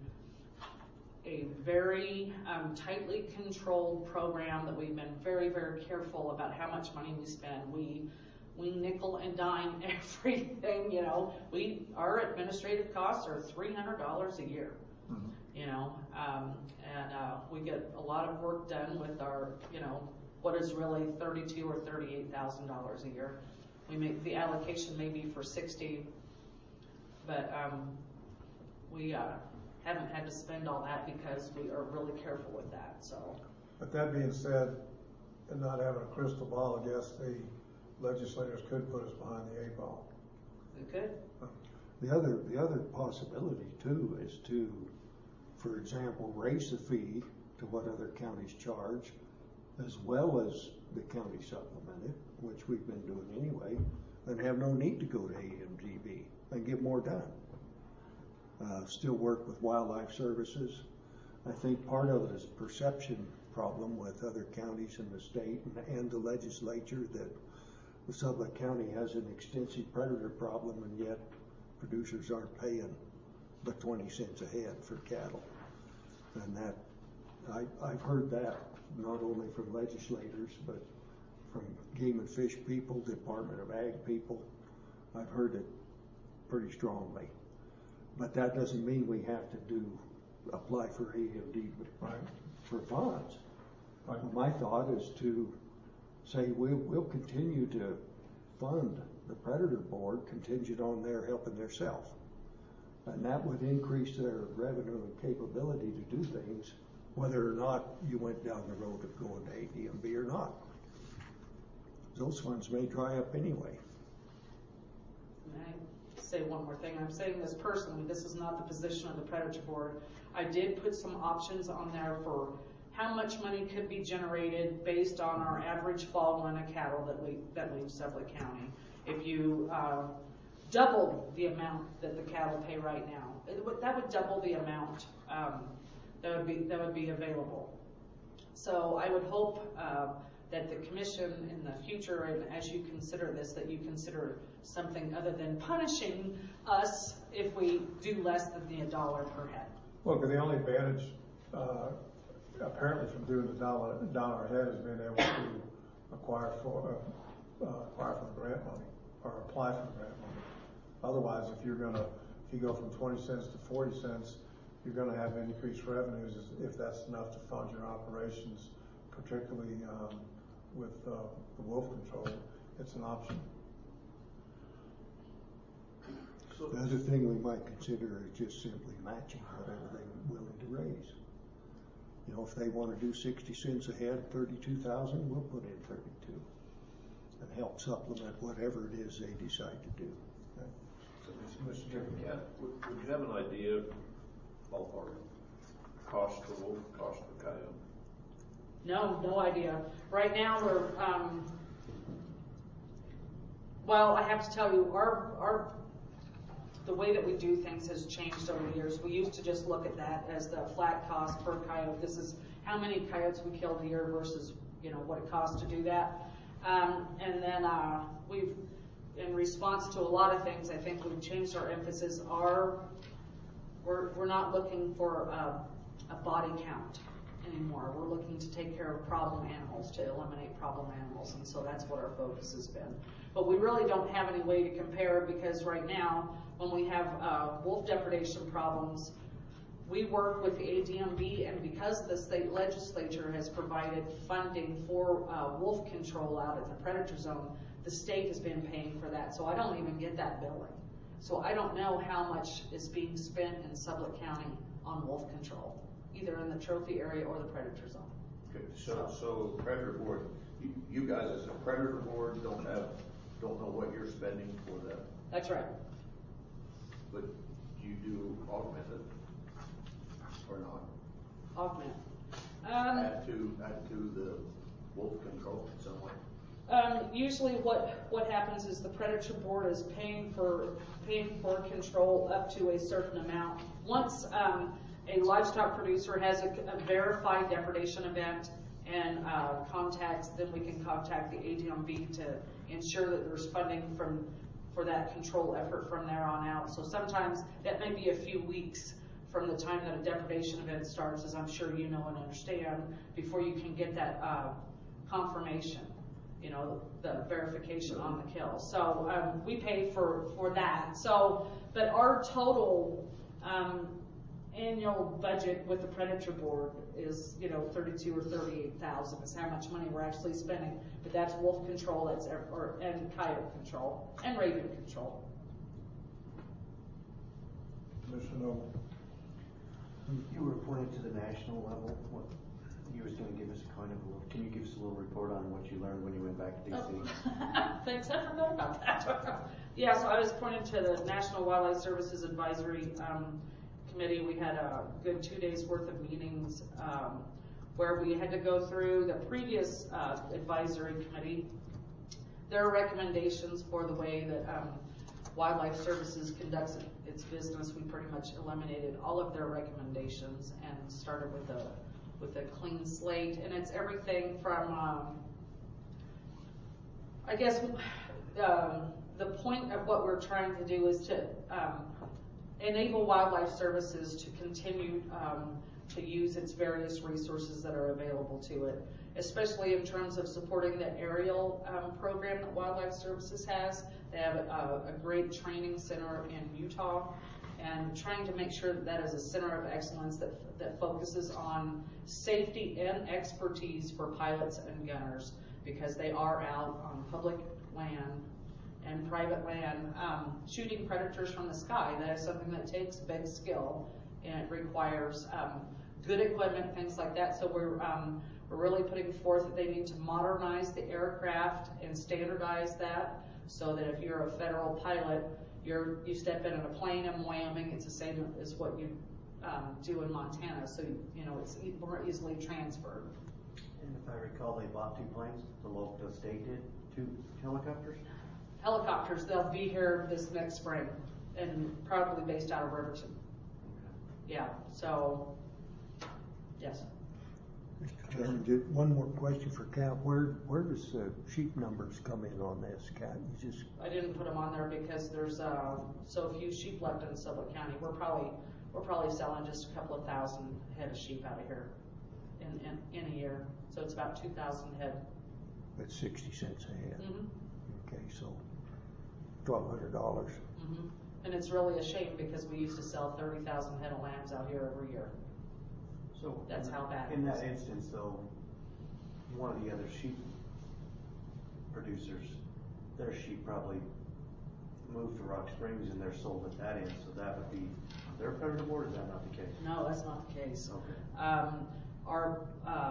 very tightly controlled program that we've been very, very careful about how much money we spend. We nickel and dime everything, our administrative costs are $300 a year, and we get a lot of work done with our, what is really $32,000 or $38,000 a year. We make the allocation maybe for 60, but we haven't had to spend all that because we are really careful with that. So. But that being said, and not having a crystal ball, I guess the legislators could put us behind the 8 ball. They could. The other possibility too is to, for example, raise the fee to what other counties charge, as well as the county supplemented, which we've been doing anyway, and have no need to go to AMGB and get more done. Still work with wildlife services. I think part of it is a perception problem with other counties in the state and the legislature that the Sublette County has an extensive predator problem, and yet producers aren't paying but 20 cents a head for cattle. And that, I've heard that not only from legislators, but from game and fish people, Department of Ag people. I've heard it pretty strongly. But that doesn't mean we have to apply for AMD for funds. Right. My thought is to say we'll continue to fund the Predator Board contingent on their helping theirself. And that would increase their revenue and capability to do things, whether or not you went down the road of going to ADMB or not. Those funds may dry up anyway. May I say one more thing? I'm saying this personally. This is not the position of the Predator Board. I did put some options on there for how much money could be generated based on our average fall run of cattle that leave Sublette County. If you double the amount that the cattle pay right now, that would double the amount that would be available. So I would hope that the commission in the future, and as you consider this, that you consider something other than punishing us if we do less than $1 per head. Well, the only advantage apparently from doing the dollar a head is being able to acquire for the grant money or apply for the grant money. Otherwise, if you go from 20 cents to 40 cents, you're going to have increased revenues if that's enough to fund your operations, particularly with the wolf control. It's an option. The other thing we might consider is just simply matching whatever they're willing to raise. You know, if they wanna do 60 cents a head, 32,000, we'll put in 32. And help supplement whatever it is they decide to do. Mr. Chairman. Yeah, would you have an idea, ballpark, cost for wolf, cost for coyote? No idea. Right now, we're, well, I have to tell you, the way that we do things has changed over the years. We used to just look at that as the flat cost per coyote. This is how many coyotes we killed a year versus, you know, what it costs to do that. And then we've, in response to a lot of things, I think we've changed our emphasis. We're not looking for a body count anymore. We're looking to take care of problem animals, to eliminate problem animals, and so that's what our focus has been. But we really don't have any way to compare, because right now, when we have wolf depredation problems, we work with the ADMB, and because the state legislature has provided funding for wolf control out in the predator zone, the state has been paying for that, so I don't even get that billing. So I don't know how much is being spent in Sublette County on wolf control, either in the trophy area or the predator zone. Okay, so predator board, you guys as a predator board don't know what you're spending for that, That's right. but you do augment it or not? Augment. Add to the wolf control in some way? Usually what happens is the predator board is paying for control up to a certain amount. Once a livestock producer has a verified depredation event and then we can contact the ADMB to ensure that there's funding for that control effort from there on out. So sometimes that may be a few weeks from the time that a depredation event starts, as I'm sure you know and understand, before you can get that confirmation, you know, the verification on the kill. So we pay for that. So, but our total annual budget with the predator board is, you know, 32 or 38,000 is how much money we're actually spending. But that's wolf control, and coyote control, and raven control. Commissioner Noble. You were appointed to the national level. What you was going to give us can you give us a little report on what you learned when you went back to DC? Oh. Thanks, I forgot about that. Yeah, so I was appointed to the National Wildlife Services Advisory Committee. We had a good 2 days worth of meetings where we had to go through the previous advisory committee, their recommendations for the way that Wildlife Services conducts its business. We pretty much eliminated all of their recommendations and started with a clean slate. And it's everything from, I guess, the point of what we're trying to do is to enable Wildlife Services to continue to use its various resources that are available to it, especially in terms of supporting the aerial program that Wildlife Services has. They have a great training center in Utah, and trying to make sure that that is a center of excellence that focuses on safety and expertise for pilots and gunners, because they are out on public land and private land shooting predators from the sky. That is something that takes big skill, and it requires good equipment, things like that. So we're really putting forth that they need to modernize the aircraft and standardize that, so that if you're a federal pilot, you step in a plane in Wyoming, it's the same as what you do in Montana. So you know it's more easily transferred. And if I recall, they bought 2 planes. The state did 2 helicopters. Helicopters, they'll be here this next spring, and probably based out of Riverton. Yeah, so, yes. Mr. Chairman, just one more question for Cat. Where does the sheep numbers come in on this, Cat? I didn't put them on there because there's so few sheep left in Sublette County. We're probably selling just a couple of thousand head of sheep out of here in a year. So it's about 2,000 head. That's 60 cents a head. Mm-hmm. Okay, so $1,200. Mm-hmm. And it's really a shame because we used to sell 30,000 head of lambs out here every year. So that's how bad. In that instance, though, one of the other sheep producers, their sheep probably moved to Rock Springs and they're sold at that end. So that would be their predator board. Is that not the case? No, that's not the case. Okay. our,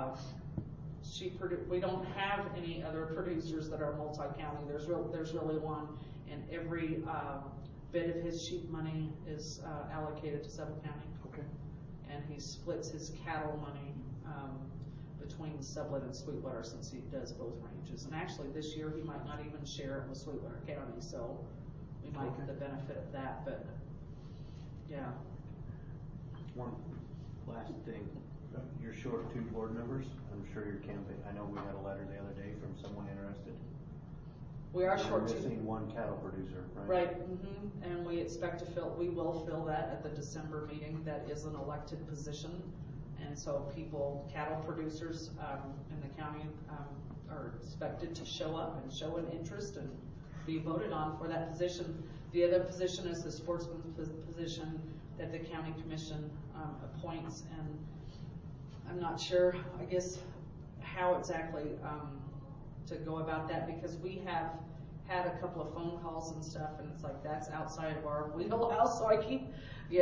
we don't have any other producers that are multi-county. There's really one, and every, bit of his sheep money is, allocated to Suffolk County. Okay. And he splits his cattle money, between Sublette and Sweetwater, since he does both ranges. And actually, this year, he might not even share it with Sweetwater County, so we might get the benefit of that, but, yeah. One last thing, you're short 2 board members. I'm sure your campaign, I know we had a letter the other day from someone interested. We are We're short 2. missing 1 cattle producer, right? Right, and we expect to we will fill that at the December meeting. That is an elected position. And so cattle producers, in the county, are expected to show up and show an interest and be voted on for that position. The other position is the sportsman position that the county commission, appoints, and I'm not sure, I guess, how exactly, to go about that, because we have had a couple of phone calls and stuff, and it's like, that's outside of our wheelhouse, so I keep,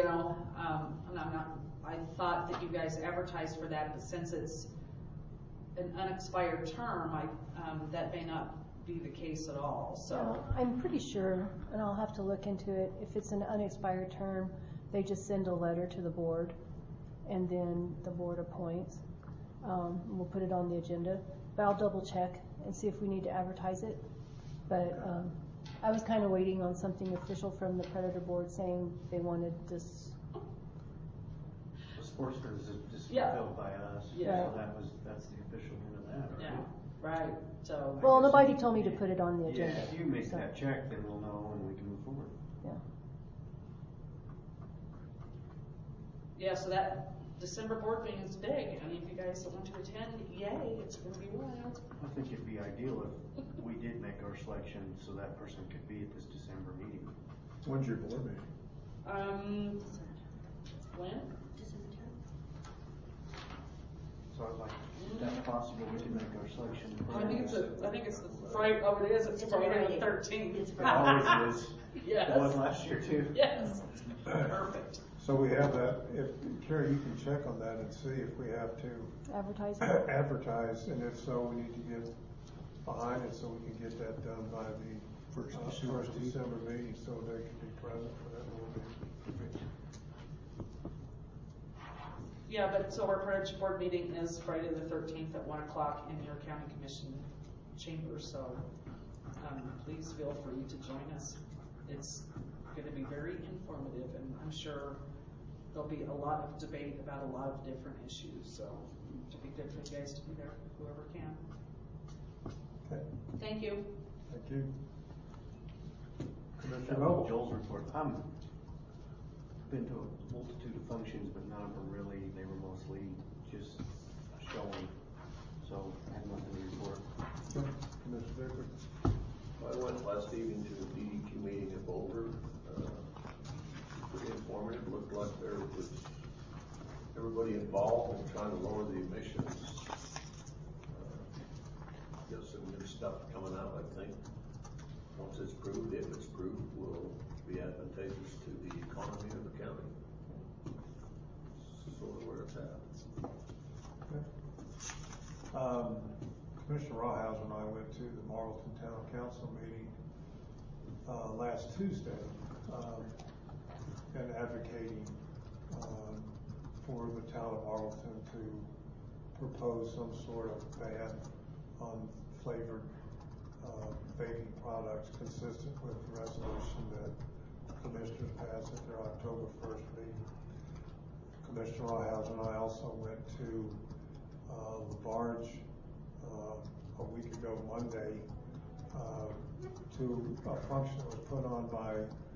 I thought that you guys advertised for that, but since it's an unexpired term, that may not be the case at all, so. Yeah, I'm pretty sure, and I'll have to look into it, if it's an unexpired term, they just send a letter to the board, and then the board appoints. We'll put it on the agenda, but I'll double check and see if we need to advertise it. But I was kind of waiting on something official from the Predator Board saying they wanted this. The sportsman is just Yeah. fulfilled by us. Yeah. So that's the official end of that, right? Yeah, right, so. Well, I guess nobody you- told me to put it on the agenda. Yeah, if you make so, that check, then we'll know and we can move forward. Yeah. Yeah, so that December board meeting is big. I mean, if you guys want to attend, yay, it's gonna be wild. I think it'd be ideal if we did make our selection so that person could be at this December meeting. When's your board meeting? When? So I'd like, if that's possible, we can make our selection. I think it's the Friday, oh, it is, it's Friday the 13th. It always is. Yes. That was last year too. Yes, perfect. So we have that, Carrie, you can check on that and see if we have to Advertising. advertise, and if so, we need to get behind it so we can get that done by the first December meeting, so they can be present for that board meeting. Yeah, but so our Predator Board meeting is Friday the 13th at 1 o'clock in your county commission chamber, so please feel free to join us. It's going to be very informative, and I'm sure there'll be a lot of debate about a lot of different issues, so it'd be good for you guys to be there, whoever can. Okay, Thank you. thank you. Commissioner That was Noble. Joel's report. Been to a multitude of functions, but none of them really, they were mostly just showing. So I have nothing to report. Commissioner Dickert. I went last evening to the DEQ meeting in Boulder. Pretty informative. Looked like there was everybody involved in trying to lower the emissions. Got some new stuff coming out, I think. Once it's proved, if it's proved, will be advantageous to the economy of the county. Sort of where it's at. Okay. Commissioner Rawhauser and I went to the Marlton Town Council meeting last Tuesday and advocating for the town of Marlton to propose some sort of ban on flavored baking products consistent with the resolution that commissioners passed at their October 1st meeting. Commissioner Rawhauser and I also went to LaBarge a week ago Monday to a function that was put on by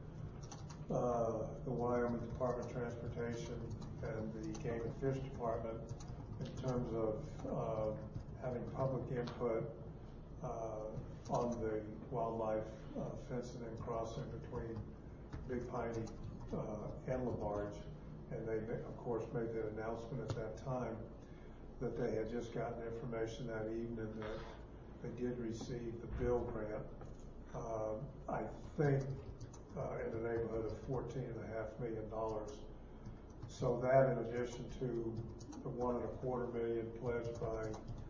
the Wyoming Department of Transportation and the Game and Fish Department in terms of having public input on the wildlife fencing and crossing between Big Piney and LaBarge. And they, of course, made that announcement at that time that they had just gotten information that evening that they did receive the bill grant, I think in the neighborhood of $14.5 million. So that, in addition to the $1.25 million pledged by,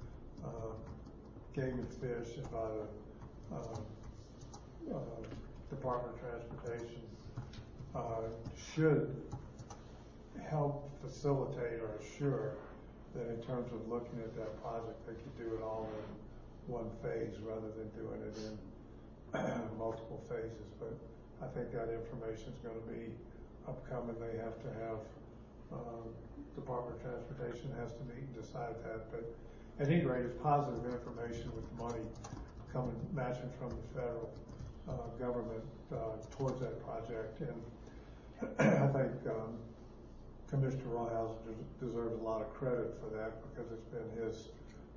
Game and Fish and by the, Department of Transportation, should help facilitate or assure that in terms of looking at that project, they could do it all in one phase rather than doing it in multiple phases. But I think that information is going to be upcoming. They have to have, Department of Transportation has to meet and decide that. But at any rate, it's positive information with money coming, matching from the federal government towards that project. And I think Commissioner Rawhauser deserves a lot of credit for that because it's been his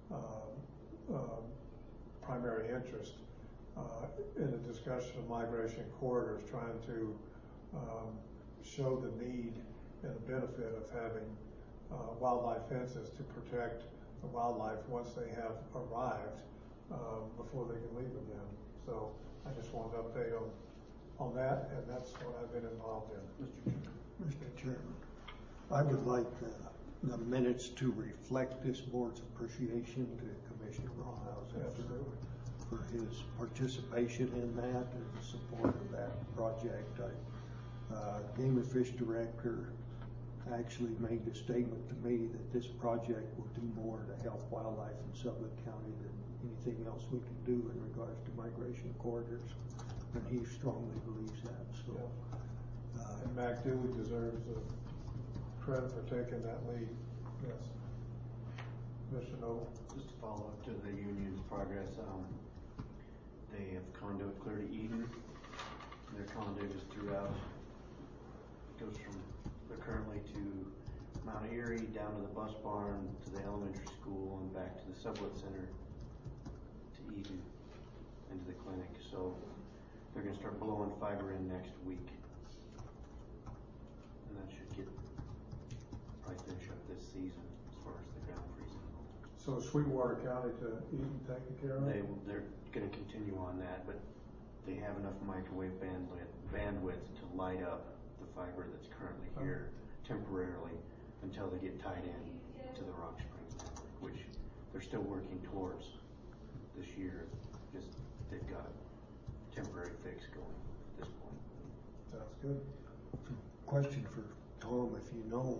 primary interest in the discussion of migration corridors, trying to show the need and the benefit of having wildlife fences to protect the wildlife once they have arrived before they can leave them then. So I just wanted to update on that, and that's what I've been involved in. Mr. Chairman, I would like the minutes to reflect this board's appreciation to Commissioner Rawhauser for his participation in that and the support of that project. Game and Fish Director actually made a statement to me that this project will do more to help wildlife in Sublette County than anything else we can do in regards to migration corridors, and he strongly believes that. So, and Mac Dewey deserves the credit for taking that lead. Yes. Mr. Noble. Just to follow up to the union's progress, they have conduit clear to Eden. Their conduit is throughout. It goes from currently to Mount Airy, down to the bus barn, to the elementary school, and back to the Sublette Center, to Eden, and to the clinic. So they're going to start blowing fiber in next week. And that should probably finish up this season as far as the ground freezing. So Sweetwater County to Eden taken care of? They're going to continue on that, but they have enough microwave bandwidth to light up the fiber that's currently here temporarily until they get tied in to the Rock Springs network, which they're still working towards this year. Just they've got a temporary fix going at this point. Sounds good. Question for Tom, if you know,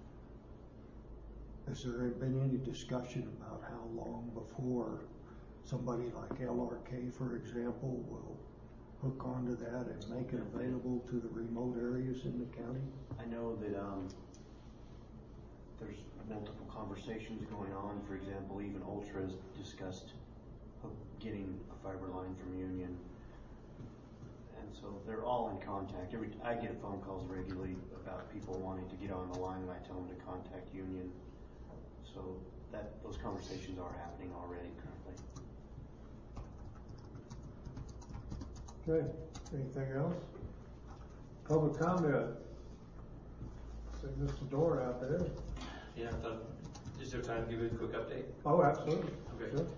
has there been any discussion about how long before somebody like LRK, for example, will hook onto that and make it available to the remote areas in the county? I know that there's multiple conversations going on. For example, even Ultra has discussed getting a fiber line from Union, and so they're all in contact. I get phone calls regularly about people wanting to get on the line, and I tell them to contact Union. So those conversations are happening already currently. Okay, anything else? Public comment. See Mr. Dorn out there. Yeah, is there time to give you a quick update? Oh, absolutely. Okay. Sure.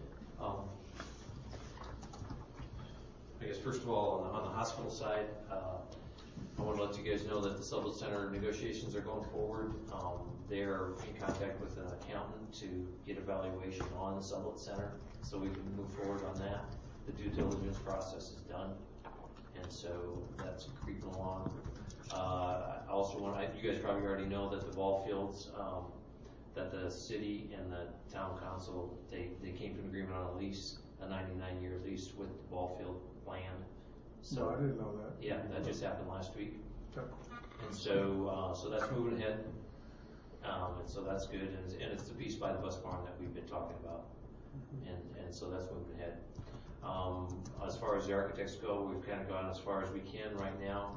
I guess first of all, on the hospital side, I want to let you guys know that the Sublette Center negotiations are going forward. They're in contact with an accountant to get evaluation on the Sublette Center so we can move forward on that. The due diligence process is done, and so that's creeping along. I also you guys probably already know that the ball fields, that the city and the town council, they came to an agreement on a lease, a 99-year lease with the ball field land. So no, I didn't know that. Yeah, that just happened last week. Okay. And so that's moving ahead. And so that's good. And it's the piece by the bus barn that we've been talking about. And so that's moving ahead. As far as the architects go, we've kind of gone as far as we can right now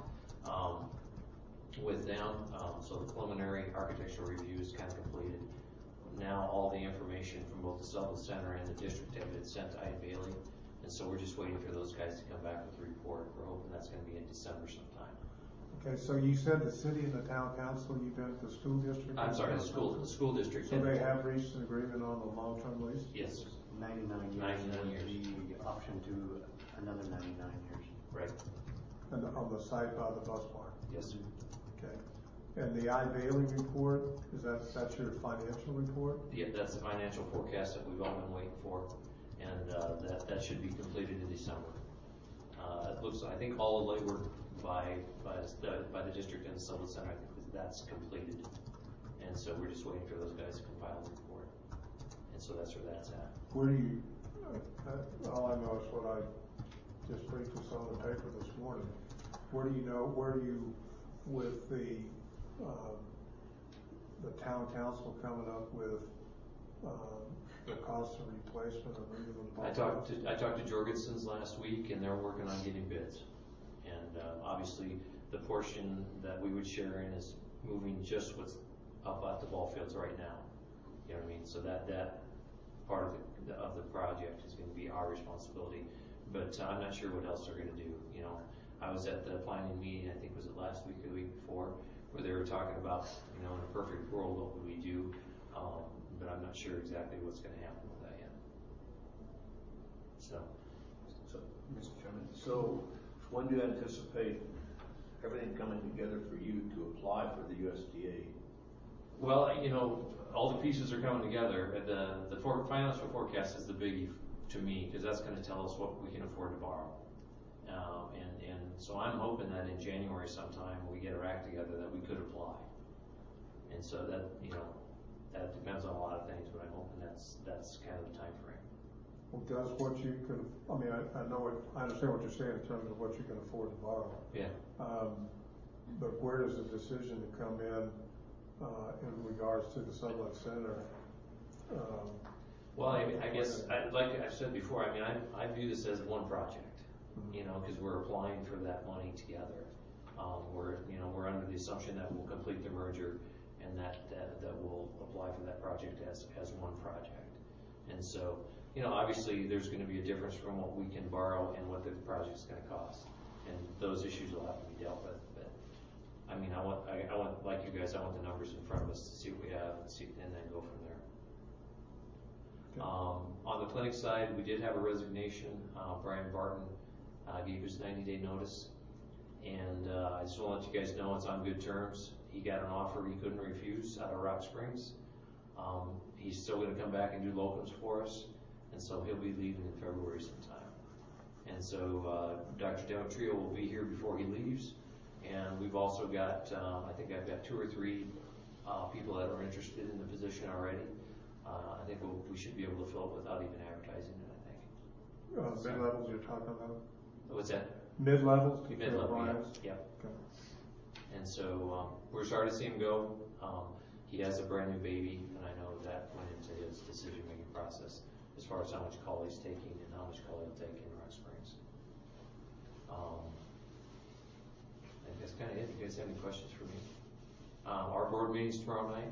with them. So the preliminary architectural review is kind of completed. Now all the information from both the Sublette Center and the district have been sent to Ida Bailey. And so we're just waiting for those guys to come back with a report. We're hoping that's going to be in December sometime. Okay, so you said the city and the town council, you've been at the school district? I'm sorry, the school district. So they have reached an agreement on the long-term lease? Yes. 99 years. 99 years. The option to another 99 years. Right. And on the site by the bus barn? Yes. Okay. And the I-Bailey report, that's your financial report? Yeah, that's the financial forecast that we've all been waiting for, and that should be completed in December. It looks, I think all the labor by the district and the Sublette Center, I think that's completed. And so we're just waiting for those guys to compile the report. And so that's where that's at. Where do you, all I know is what I just briefly saw in the paper this morning. Where do you, with the town council coming up with the cost of replacement of I talked to Jorgensen's last week, and they're working on getting bids. And obviously, the portion that we would share in is moving just what's up at the ball fields right now. You know what I mean? So that part of the project is going to be our responsibility. But I'm not sure what else they're going to do. You know, I was at the planning meeting, I think was it last week or the week before, where they were talking about, you know, in a perfect world, what would we do? But I'm not sure exactly what's going to happen with that yet. So, Mr. Chairman, so when do you anticipate everything coming together for you to apply for the USDA? well, you know, all the pieces are coming together. The financial forecast is the biggie to me, because that's going to tell us what we can afford to borrow. And so I'm hoping that in January sometime we get our act together that we could apply. And so that, you know, that depends on a lot of things, but I'm hoping that's kind of the time frame. Well, does what you can, I mean, I understand what you're saying in terms of what you can afford to borrow. Yeah. But where does the decision to come in regards to the Sublette Center? Well, I guess, like I've said before, I mean, I view this as one project, you know, because we're applying for that money together. We're under the assumption that we'll complete the merger, and that we'll apply for that project as one project. And so, you know, obviously there's going to be a difference from what we can borrow and what the project's going to cost, and those issues will have to be dealt with. But I mean, I want like you guys, I want the numbers in front of us to see what we have and then go from there. On the clinic side, we did have a resignation. Brian Barton gave us 90-day notice, and I just want to let you guys know it's on good terms. He got an offer he couldn't refuse out of Rock Springs. He's still going to come back and do locums for us, and so he'll be leaving in February sometime. And so Dr. Demetrio will be here before he leaves, and we've also got, I think I've got 2 or 3 people that are interested in the position already. I think we should be able to fill it without even advertising it, I think. Mid-levels you're talking about? What's that? Mid-levels? Mid-level, yeah. Okay. And so we're starting to see him go. He has a brand new baby, and I know that went into his decision-making process as far as how much call he's taking and how much call he'll take in Rock Springs. I think that's kind of it. You guys have any questions for me? Our board meeting's tomorrow night.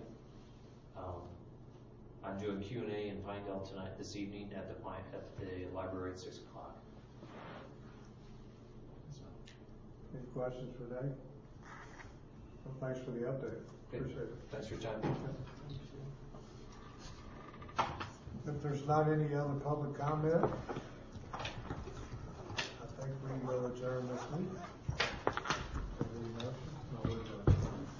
I'm doing Q&A in Pinedale this evening at the library at 6 o'clock. So. Any questions for Dave? Well, thanks for the update. Okay. Appreciate it. Thanks for your time. If there's not any other public comment, I think we will adjourn this meeting. Any motions? No, we're adjourned.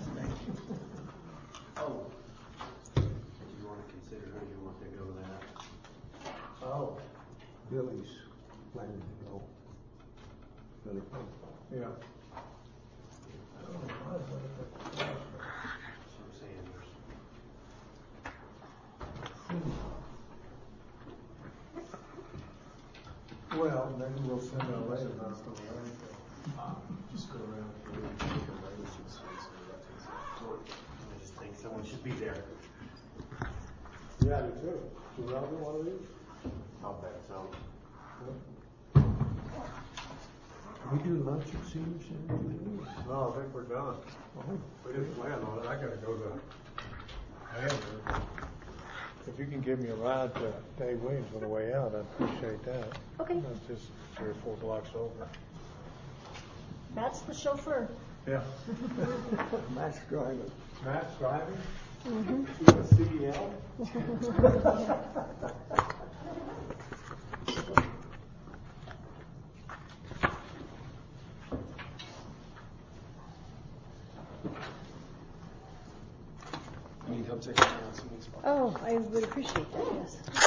Oh. Did you want to consider who you want to go to that? Oh, Billy's planning to go. yeah. That's what I'm saying. Well, maybe we'll send a letter. Just go around here and take a letter to the states I just think someone should be there. Yeah, me too. Do you rather one of these? I'll bet so. We do lunch at Senior Center? No, I think we're done. We didn't plan on it. I gotta go to Hamburg. If you can give me a ride to Dave Williams on the way out, I'd appreciate that. Okay. That's just 3 or 4 blocks over. That's the chauffeur. Yeah. Matt's driving. Matt's driving? Mm-hmm. You a CDL? Oh, I would appreciate that, yes.